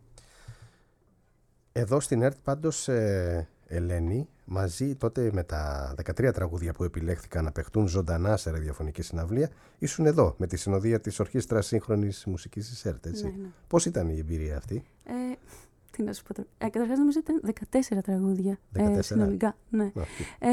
Εδώ στην ΕΡΤ πάντως, ε, Ελένη, μαζί τότε με τα δεκατρία τραγούδια που επιλέχθηκαν να παιχτούν ζωντανά σε ραδιοφωνική συναυλία, ήσουν εδώ με τη συνοδεία της Ορχήστρας Σύγχρονης Μουσικής της ΕΡΤ, έτσι. Ναι, ναι. Πώς ήταν η εμπειρία αυτή? Ε, τι να σου πω τώρα. Ε, καταρχάς νομίζω ήταν δεκατέσσερα τραγούδια δεκατέσσερα. Ε, συνολικά. Ναι. Ε,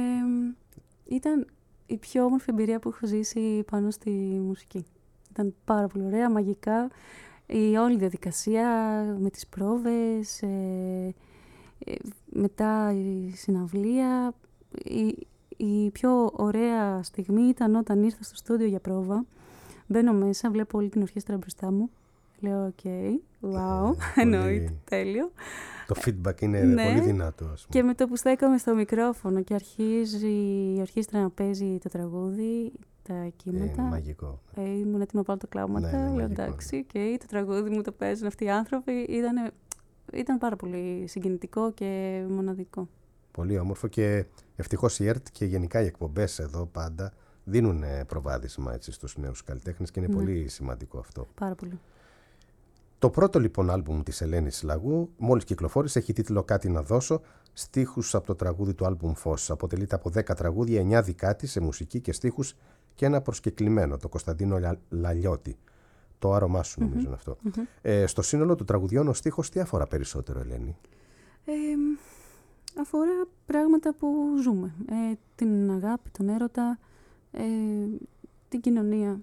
ήταν η πιο όμορφη εμπειρία που έχω ζήσει πάνω στη μουσική. Ήταν πάρα πολύ ωραία, μαγικά. Η όλη διαδικασία με τις πρόβες, ε, ε, μετά η συναυλία. Η, η πιο ωραία στιγμή ήταν όταν ήρθα στο στούντιο για πρόβα. Μπαίνω μέσα, βλέπω όλη την ορχήστρα μπροστά μου. Λέω, οκ, okay, wow, ε, εννοείται, τέλειο. Το feedback είναι ναι. πολύ δυνατό, ας πούμε. Και με το που στέκομαι στο μικρόφωνο και αρχίζει η ορχήστρα να παίζει το τραγούδι, τα κύματα. Είναι μαγικό. Ε, ήμουν έτοιμη να πάρω τα κλάματα. Ναι, λέω εντάξει, okay, το τραγούδι μου το παίζουν αυτοί οι άνθρωποι. Ήτανε, ήταν πάρα πολύ συγκινητικό και μοναδικό. Πολύ όμορφο και ευτυχώς η ΕΡΤ και γενικά οι εκπομπές εδώ πάντα δίνουν προβάδισμα έτσι, στους νέους καλλιτέχνες και είναι ναι. πολύ σημαντικό αυτό. Πάρα πολύ. Το πρώτο λοιπόν άλμπουμ της Ελένης Λαγού, μόλις κυκλοφόρησε, έχει τίτλο «Κάτι να δώσω», στίχους από το τραγούδι του άλμπουμ Φως. Αποτελείται από δέκα τραγούδια, εννιά δικά της σε μουσική και στίχους και ένα προσκεκλημένο, το Κωνσταντίνο Λαλιώτη. Το άρωμά σου νομίζω mm-hmm. είναι αυτό. Mm-hmm. Ε, στο σύνολο του τραγουδιών ο στίχος τι αφορά περισσότερο, Ελένη? Ε, αφορά πράγματα που ζούμε. Ε, την αγάπη, τον έρωτα, ε, την κοινωνία.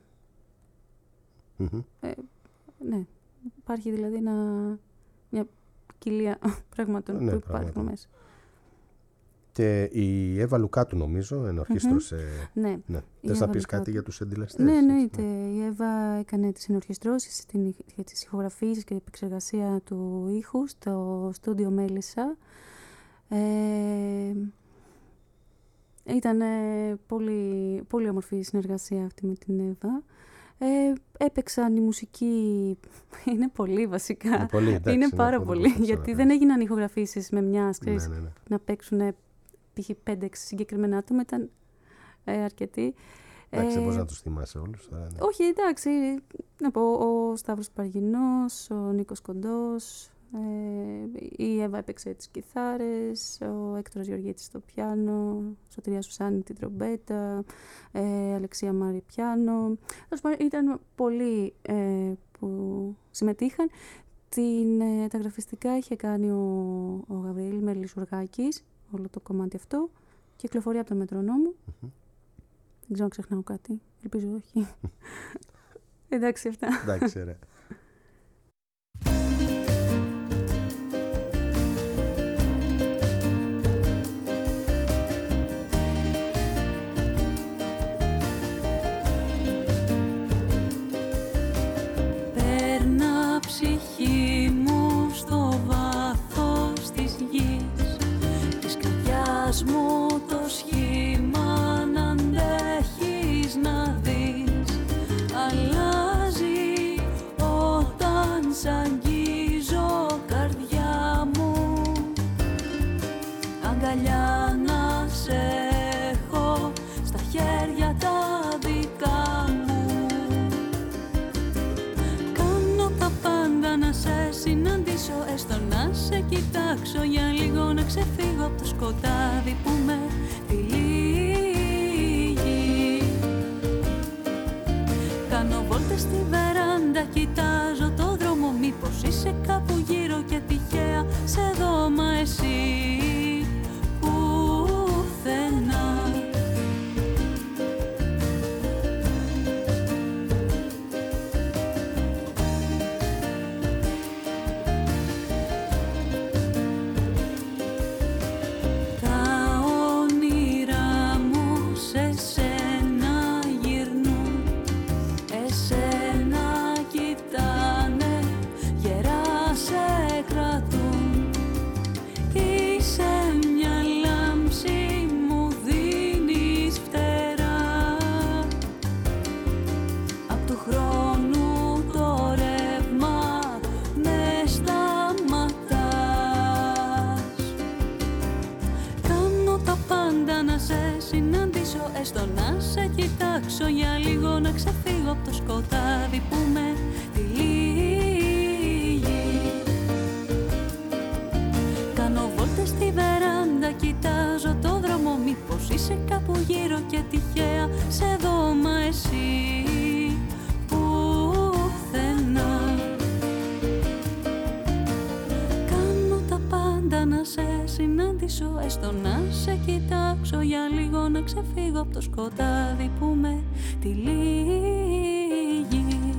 Mm-hmm. Ε, ναι. Υπάρχει δηλαδή ένα, μια ποικιλία πραγμάτων ναι, που υπάρχουν πράγματι. Μέσα. Και η Εύα Λουκάτου νομίζω ενορχίστρωσε. Mm-hmm. Ναι. ναι. Θες να πεις κάτι για τους συντελεστές? Ναι, εννοείται. Ναι. Η Εύα έκανε τις ενορχιστρώσεις για τις ηχογραφίες και επεξεργασία του ήχου στο στούντιο Μέλισσα. Ε, ήταν πολύ, πολύ όμορφη η συνεργασία αυτή με την Εύα. Ε, έπαιξαν η μουσική, είναι πολύ βασικά, είναι, πολύ, εντάξει, είναι πάρα είναι πολύ, πολύ γιατί δεν έγιναν ηχογραφήσεις με μια, ξέρεις, ναι, ναι, ναι. να παίξουν π.χ. πέντε έξι συγκεκριμένα άτομα, ήταν ε, αρκετοί. Εντάξει, ε, πώς να τους θυμάσαι όλους. Θα, ναι. Όχι, εντάξει, να πω, ο Σταύρος Παργινός, ο Νίκος Κοντός, ε, η Εύα έπαιξε τις κιθάρες, ο Έκτορας Γεωργίτης στο πιάνο, Σωτηρία Σουσάνη την τρομπέτα, ε, Αλεξία Μάρη πιάνο. Ήταν πολλοί ε, που συμμετείχαν. Την, ε, τα γραφιστικά είχε κάνει ο, ο Γαβριήλ Μελισσουργάκης, όλο το κομμάτι αυτό, κυκλοφορεί από το Μετρονόμο. Mm-hmm. Δεν ξέρω αν ξεχνάω κάτι, ελπίζω όχι. Εντάξει αυτά. Εντάξει, ρε. Παίρνα ψυχή μου στο βάθος πας μου το σχήμα να αντέχεις να δεις. Αλλάζει όταν σ' αγγίζω καρδιά μου. Αγκαλιά να σε έχω στα χέρια τα δικά μου. Κάνω τα πάντα να σε συναντήσω, έστω να σε κοιτάξω για λίγο, να ξεφύγω από το σκοτάδι που με τυλίγει. Κάνω βόλτες στη βεράντα, κοιτάζω το δρόμο, μήπως είσαι κάπου γύρω και τυχαία σε δω, μα εσύ πουθενά. Έστω να σε κοιτάξω για λίγο, να ξεφύγω από το σκοτάδι που με τυλίγει. Κάνω βόλτες στη βεράντα, κοιτάζω το δρόμο, μήπως είσαι κάπου γύρω και τυχαία σε δω, μα εσύ πουθενά. Κάνω τα πάντα να σε συναντήσω, έστω να σε κοιτάξω για λίγο, να ξεφύγω από το σκοτάδι που με τυλίγει.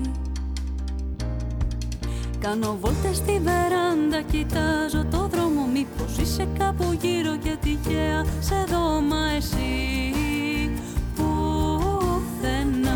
Κάνω βόλτες στη βεράντα, κοιτάζω το δρόμο, μήπως είσαι κάπου γύρω και τυχαία σε δω, μα εσύ πουθενά.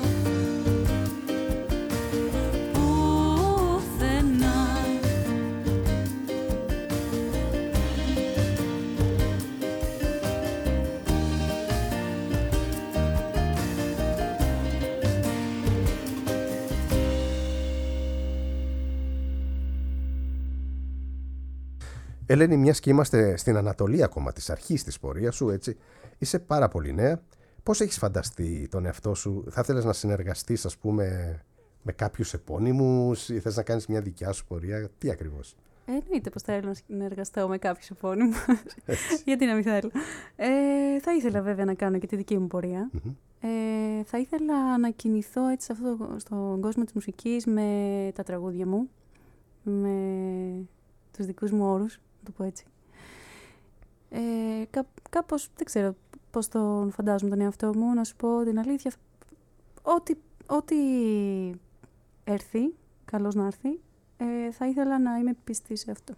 Ελένη, μιας και είμαστε στην Ανατολή ακόμα της αρχής της πορείας σου, έτσι, είσαι πάρα πολύ νέα. Πώς έχεις φανταστεί τον εαυτό σου? Θα θέλεις να συνεργαστείς, ας πούμε, με κάποιους επώνυμους ή θες να κάνεις μια δικιά σου πορεία? Τι ακριβώς? Ε, εννοείται πως θέλω να συνεργαστώ με κάποιους επώνυμους. Γιατί να μην θέλω. Ε, θα ήθελα βέβαια να κάνω και τη δική μου πορεία. Mm-hmm. Ε, θα ήθελα να κινηθώ έτσι σε αυτό, στον κόσμο της μουσικής με τα τραγούδια μου, με τους δικούς μου όρους, να το πω έτσι. Ε, κά, κάπως, δεν ξέρω πώς τον φαντάζομαι τον εαυτό μου, να σου πω την αλήθεια. Ό,τι, ό,τι έρθει, καλώς να έρθει, ε, θα ήθελα να είμαι πιστή σε αυτό.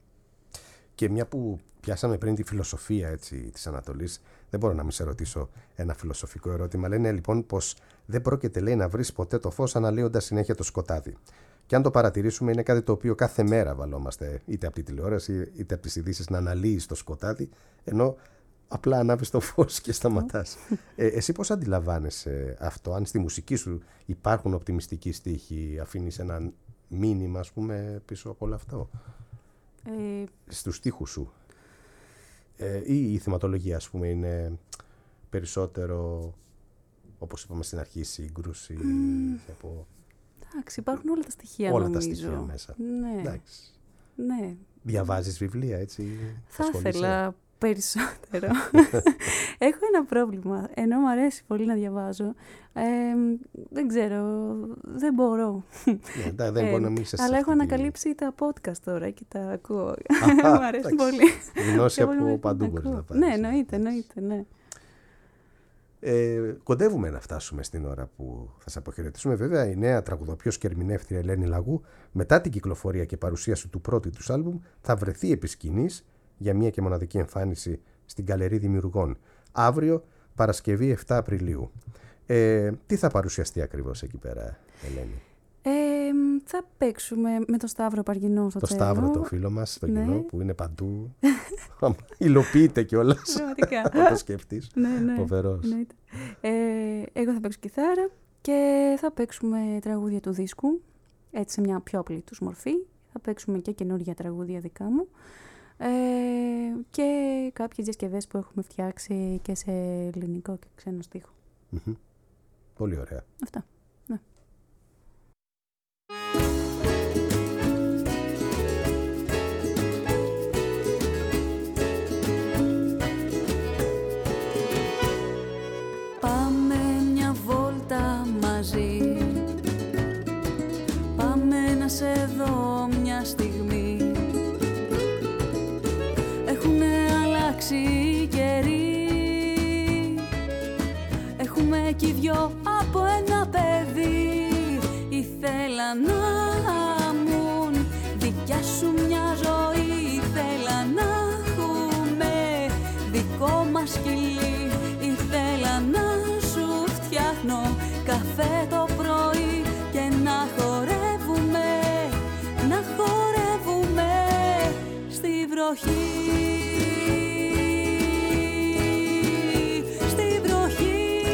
Και μια που πιάσαμε πριν τη φιλοσοφία, έτσι, της Ανατολής, δεν μπορώ να μην σε ρωτήσω ένα φιλοσοφικό ερώτημα. Λένε λοιπόν πως δεν πρόκειται, λέει, να βρεις ποτέ το φως αναλύοντας συνέχεια το σκοτάδι. Και αν το παρατηρήσουμε, είναι κάτι το οποίο κάθε μέρα βαλόμαστε, είτε από τη τηλεόραση είτε από τις ειδήσεις, να αναλύεις το σκοτάδι, ενώ απλά ανάβεις το φως και σταματάς. ε, εσύ πώς αντιλαμβάνεσαι αυτό? Αν στη μουσική σου υπάρχουν οπτιμιστικοί στίχοι, αφήνεις ένα μήνυμα, ας πούμε, πίσω από όλο αυτό? Ε... Στους στίχους σου. Ε, ή η θεματολογία, ας πούμε, είναι περισσότερο, όπως είπαμε στην αρχή, σύγκρουση? Mm. Από... Εντάξει, υπάρχουν όλα τα στοιχεία, όλα νομίζω. τα στοιχεία μέσα. Ναι. Εντάξει. Ναι. Διαβάζεις βιβλία, έτσι? Θα ήθελα περισσότερο. Έχω ένα πρόβλημα. Ενώ μου αρέσει πολύ να διαβάζω, ε, δεν ξέρω, δεν μπορώ. Ναι, δεν μπορώ να μην σε αλλά έχω ανακαλύψει τα podcast τώρα και τα ακούω. Μου αρέσει πολύ. Γνώση από παντού μπορείς να πάρεις. Ναι, εννοείται, εννοείται, ναι. Ε, κοντεύουμε να φτάσουμε στην ώρα που θα σε αποχαιρετήσουμε. Βέβαια, η νέα τραγουδοποιός και ερμηνεύτρια Ελένη Λαγού, μετά την κυκλοφορία και παρουσίαση του πρώτου τους άλμπουμ, θα βρεθεί επί σκηνής για μία και μοναδική εμφάνιση στην Γκαλερί Δημιουργών αύριο, Παρασκευή εφτά Απριλίου. Ε, τι θα παρουσιαστεί ακριβώς εκεί πέρα, Ελένη? Ε, θα παίξουμε με το Σταύρο Παργινό στο Το τσέλο. Σταύρο, το φίλο μας, το Ναι. κοινό που είναι παντού. Υλοποιείται κιόλας. Πραγματικά. Αν το σκεφτείς. Ναι, ναι. Φοβερός. Εννοείται. Ε, εγώ θα παίξω κιθάρα και θα παίξουμε τραγούδια του δίσκου, έτσι σε μια πιο απλή τους μορφή. Θα παίξουμε και καινούργια τραγούδια δικά μου ε, και κάποιες διασκευές που έχουμε φτιάξει και σε ελληνικό και ξένο στίχο. Μμμ. Πολύ ωραία. Αυτά. Ναι. Πάμε μια βόλτα μαζί, πάμε να σε δω μια στιγμή. Έχουνε αλλάξει οι καιροί, έχουμε κι οι δυο από ένα παιδί. Ήθελα να μουν δικιά σου μια ζωή, ήθελα να έχουμε δικό μας σκυλί. Ήθελα να σου φτιάχνω καφέ το πρωί και να χορεύουμε, να χορεύουμε στη βροχή. Στη βροχή.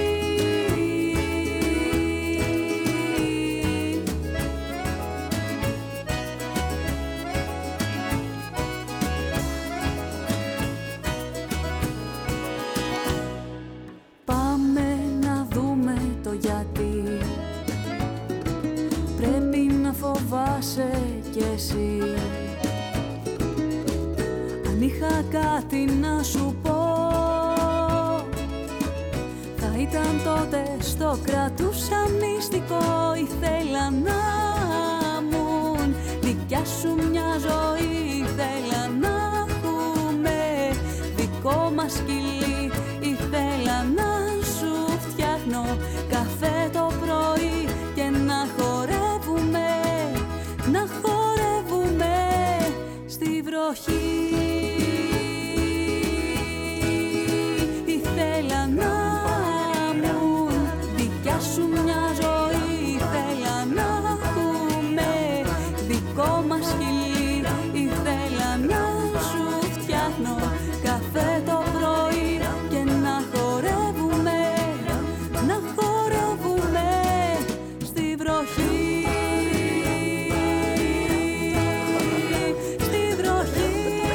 Πάμε να δούμε το γιατί. Πρέπει να φοβάσαι κι εσύ. Αν είχα κάτι να σου πω, θα ήταν τότε, στο κρατούσα μυστικό. Ήθελα να μουν δικιά σου μια ζωή, ήθελα να έχουμε δικό μας σκυλί. Ήθελα να σου φτιάχνω καφέ το πρωί και να χορεύουμε, να χορεύουμε στη βροχή. Ήθελα να μου δικιά σου μια ζωή, ήθελα να έχουμε δικό μας σκυλί. Ήθελα να σου φτιάχνω καφέ το πρωί και να χορεύουμε, να χορεύουμε στη βροχή. Στη βροχή.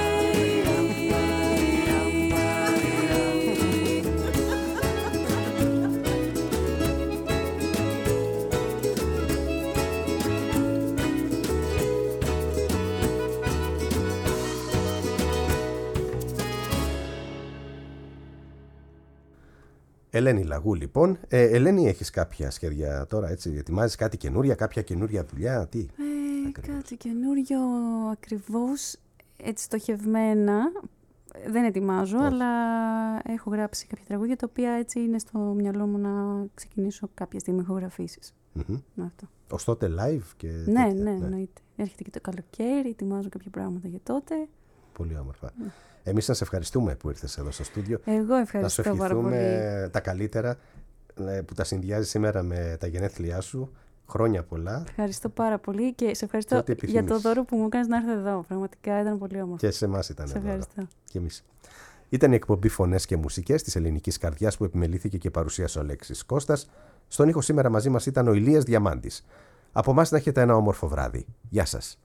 Ελένη Λαγού, λοιπόν. Ε, Ελένη, έχεις κάποια σχέδια τώρα, έτσι? Ετοιμάζεις κάτι καινούρια, κάποια καινούρια δουλειά, τι? Ε, Ακριβώς. κάτι καινούριο ακριβώς, έτσι στοχευμένα. Δεν ετοιμάζω, Όχι. αλλά έχω γράψει κάποια τραγούδια τα οποία έτσι είναι στο μυαλό μου να ξεκινήσω κάποια στιγμή ηχογραφήσεις. Μμμ. Ναι, αυτό. Ως τότε live και Ναι, τέτοια, ναι, εννοείται. Έρχεται και το καλοκαίρι, ετοιμάζω κάποια πράγματα για τότε. Πολύ όμορφα. Εμείς να σε ευχαριστούμε που ήρθες εδώ στο στούντιο. Εγώ Να σου ευχαριστώ πάρα πολύ. ευχηθούμε τα καλύτερα, ε, που τα συνδυάζει σήμερα με τα γενέθλιά σου. Χρόνια πολλά. Ευχαριστώ πάρα πολύ και σε Και ευχαριστώ ό,τι για το επιθυμείς. δώρο που μου έκανες να έρθω εδώ. Πραγματικά ήταν πολύ όμορφο. Και σε εμάς ήταν Σε δώρο. ευχαριστώ. Και εμείς. Ήταν η εκπομπή Φωνές και Μουσικές της Ελληνικής Καρδιάς που επιμελήθηκε και παρουσίασε ο Λέξης Κώστας. Στον ήχο σήμερα μαζί μας ήταν ο Ηλίας Διαμάντης. Από εμάς να έχετε ένα όμορφο βράδυ. Γεια σας.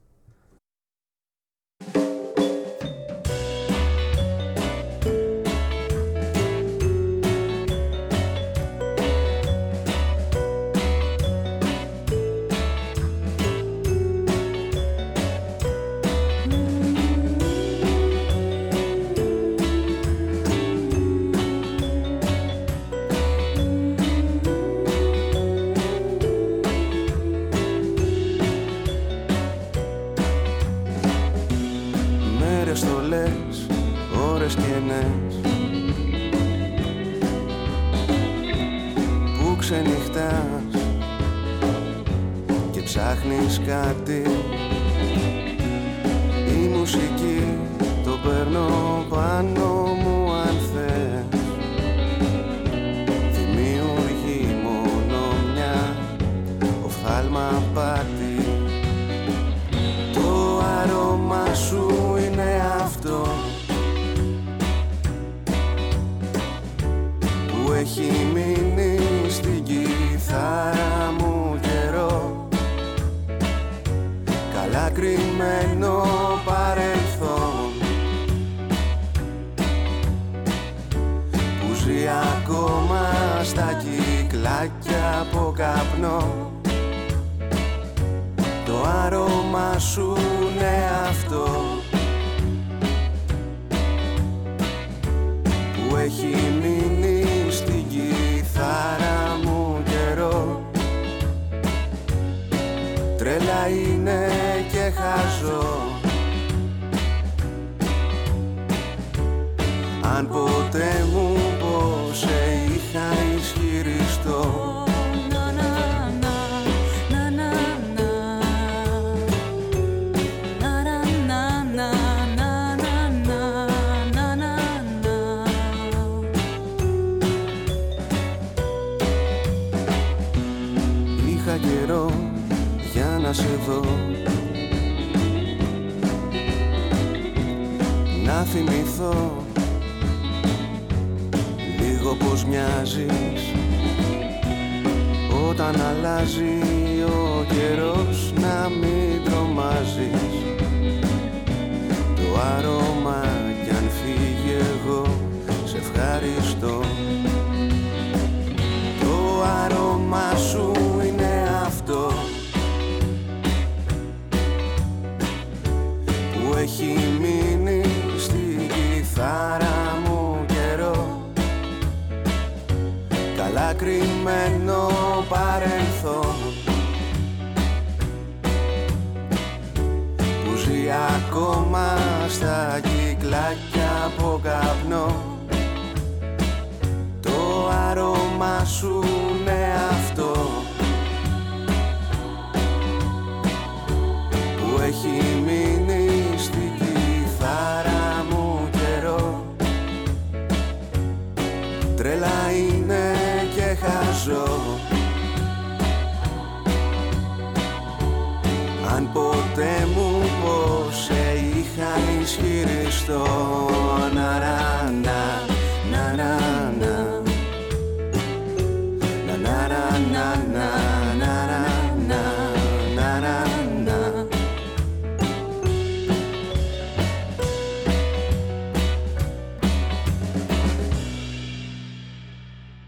στολές, ώρες κενές που ξενυχτάς και ψάχνεις κάτι. Η μουσική το παίρνω πάνω μου αν θες. Δημιουργεί μόνο μια οφθάλμα πάτη. έχει μείνει στην κιθάρα μου καιρό, καλά κρυμμένο παρελθόν που ζει ακόμα στα κυκλάκια από καπνό. Το άρωμα σου είναι αυτό που έχει μείνει στην κιθάρα μου καιρό, τρέλα είναι και χαζό. Αν ποτέ μου πως σε είχα ισχυριστώ, είχα καιρό για να σε δω, να θυμηθώ λίγο πως μοιάζεις όταν αλλάζει ο καιρός, να μην τρομάζεις. Το άρωμα κι αν φύγει εγώ σε ευχαριστώ. Το άρωμα σου είναι αυτό που έχει μείνει στην κιθάρα μου καιρό, καλά κρυμμένο παρελθόν που ζει ακόμα στα κυκλάκια από καπνό. Το άρωμα σου είναι αυτό που έχει μείνει στην κιθάρα μου καιρό, τρέλα είναι και χαζό. Αν ποτέ μου πως σε είχα ισχυριστώ,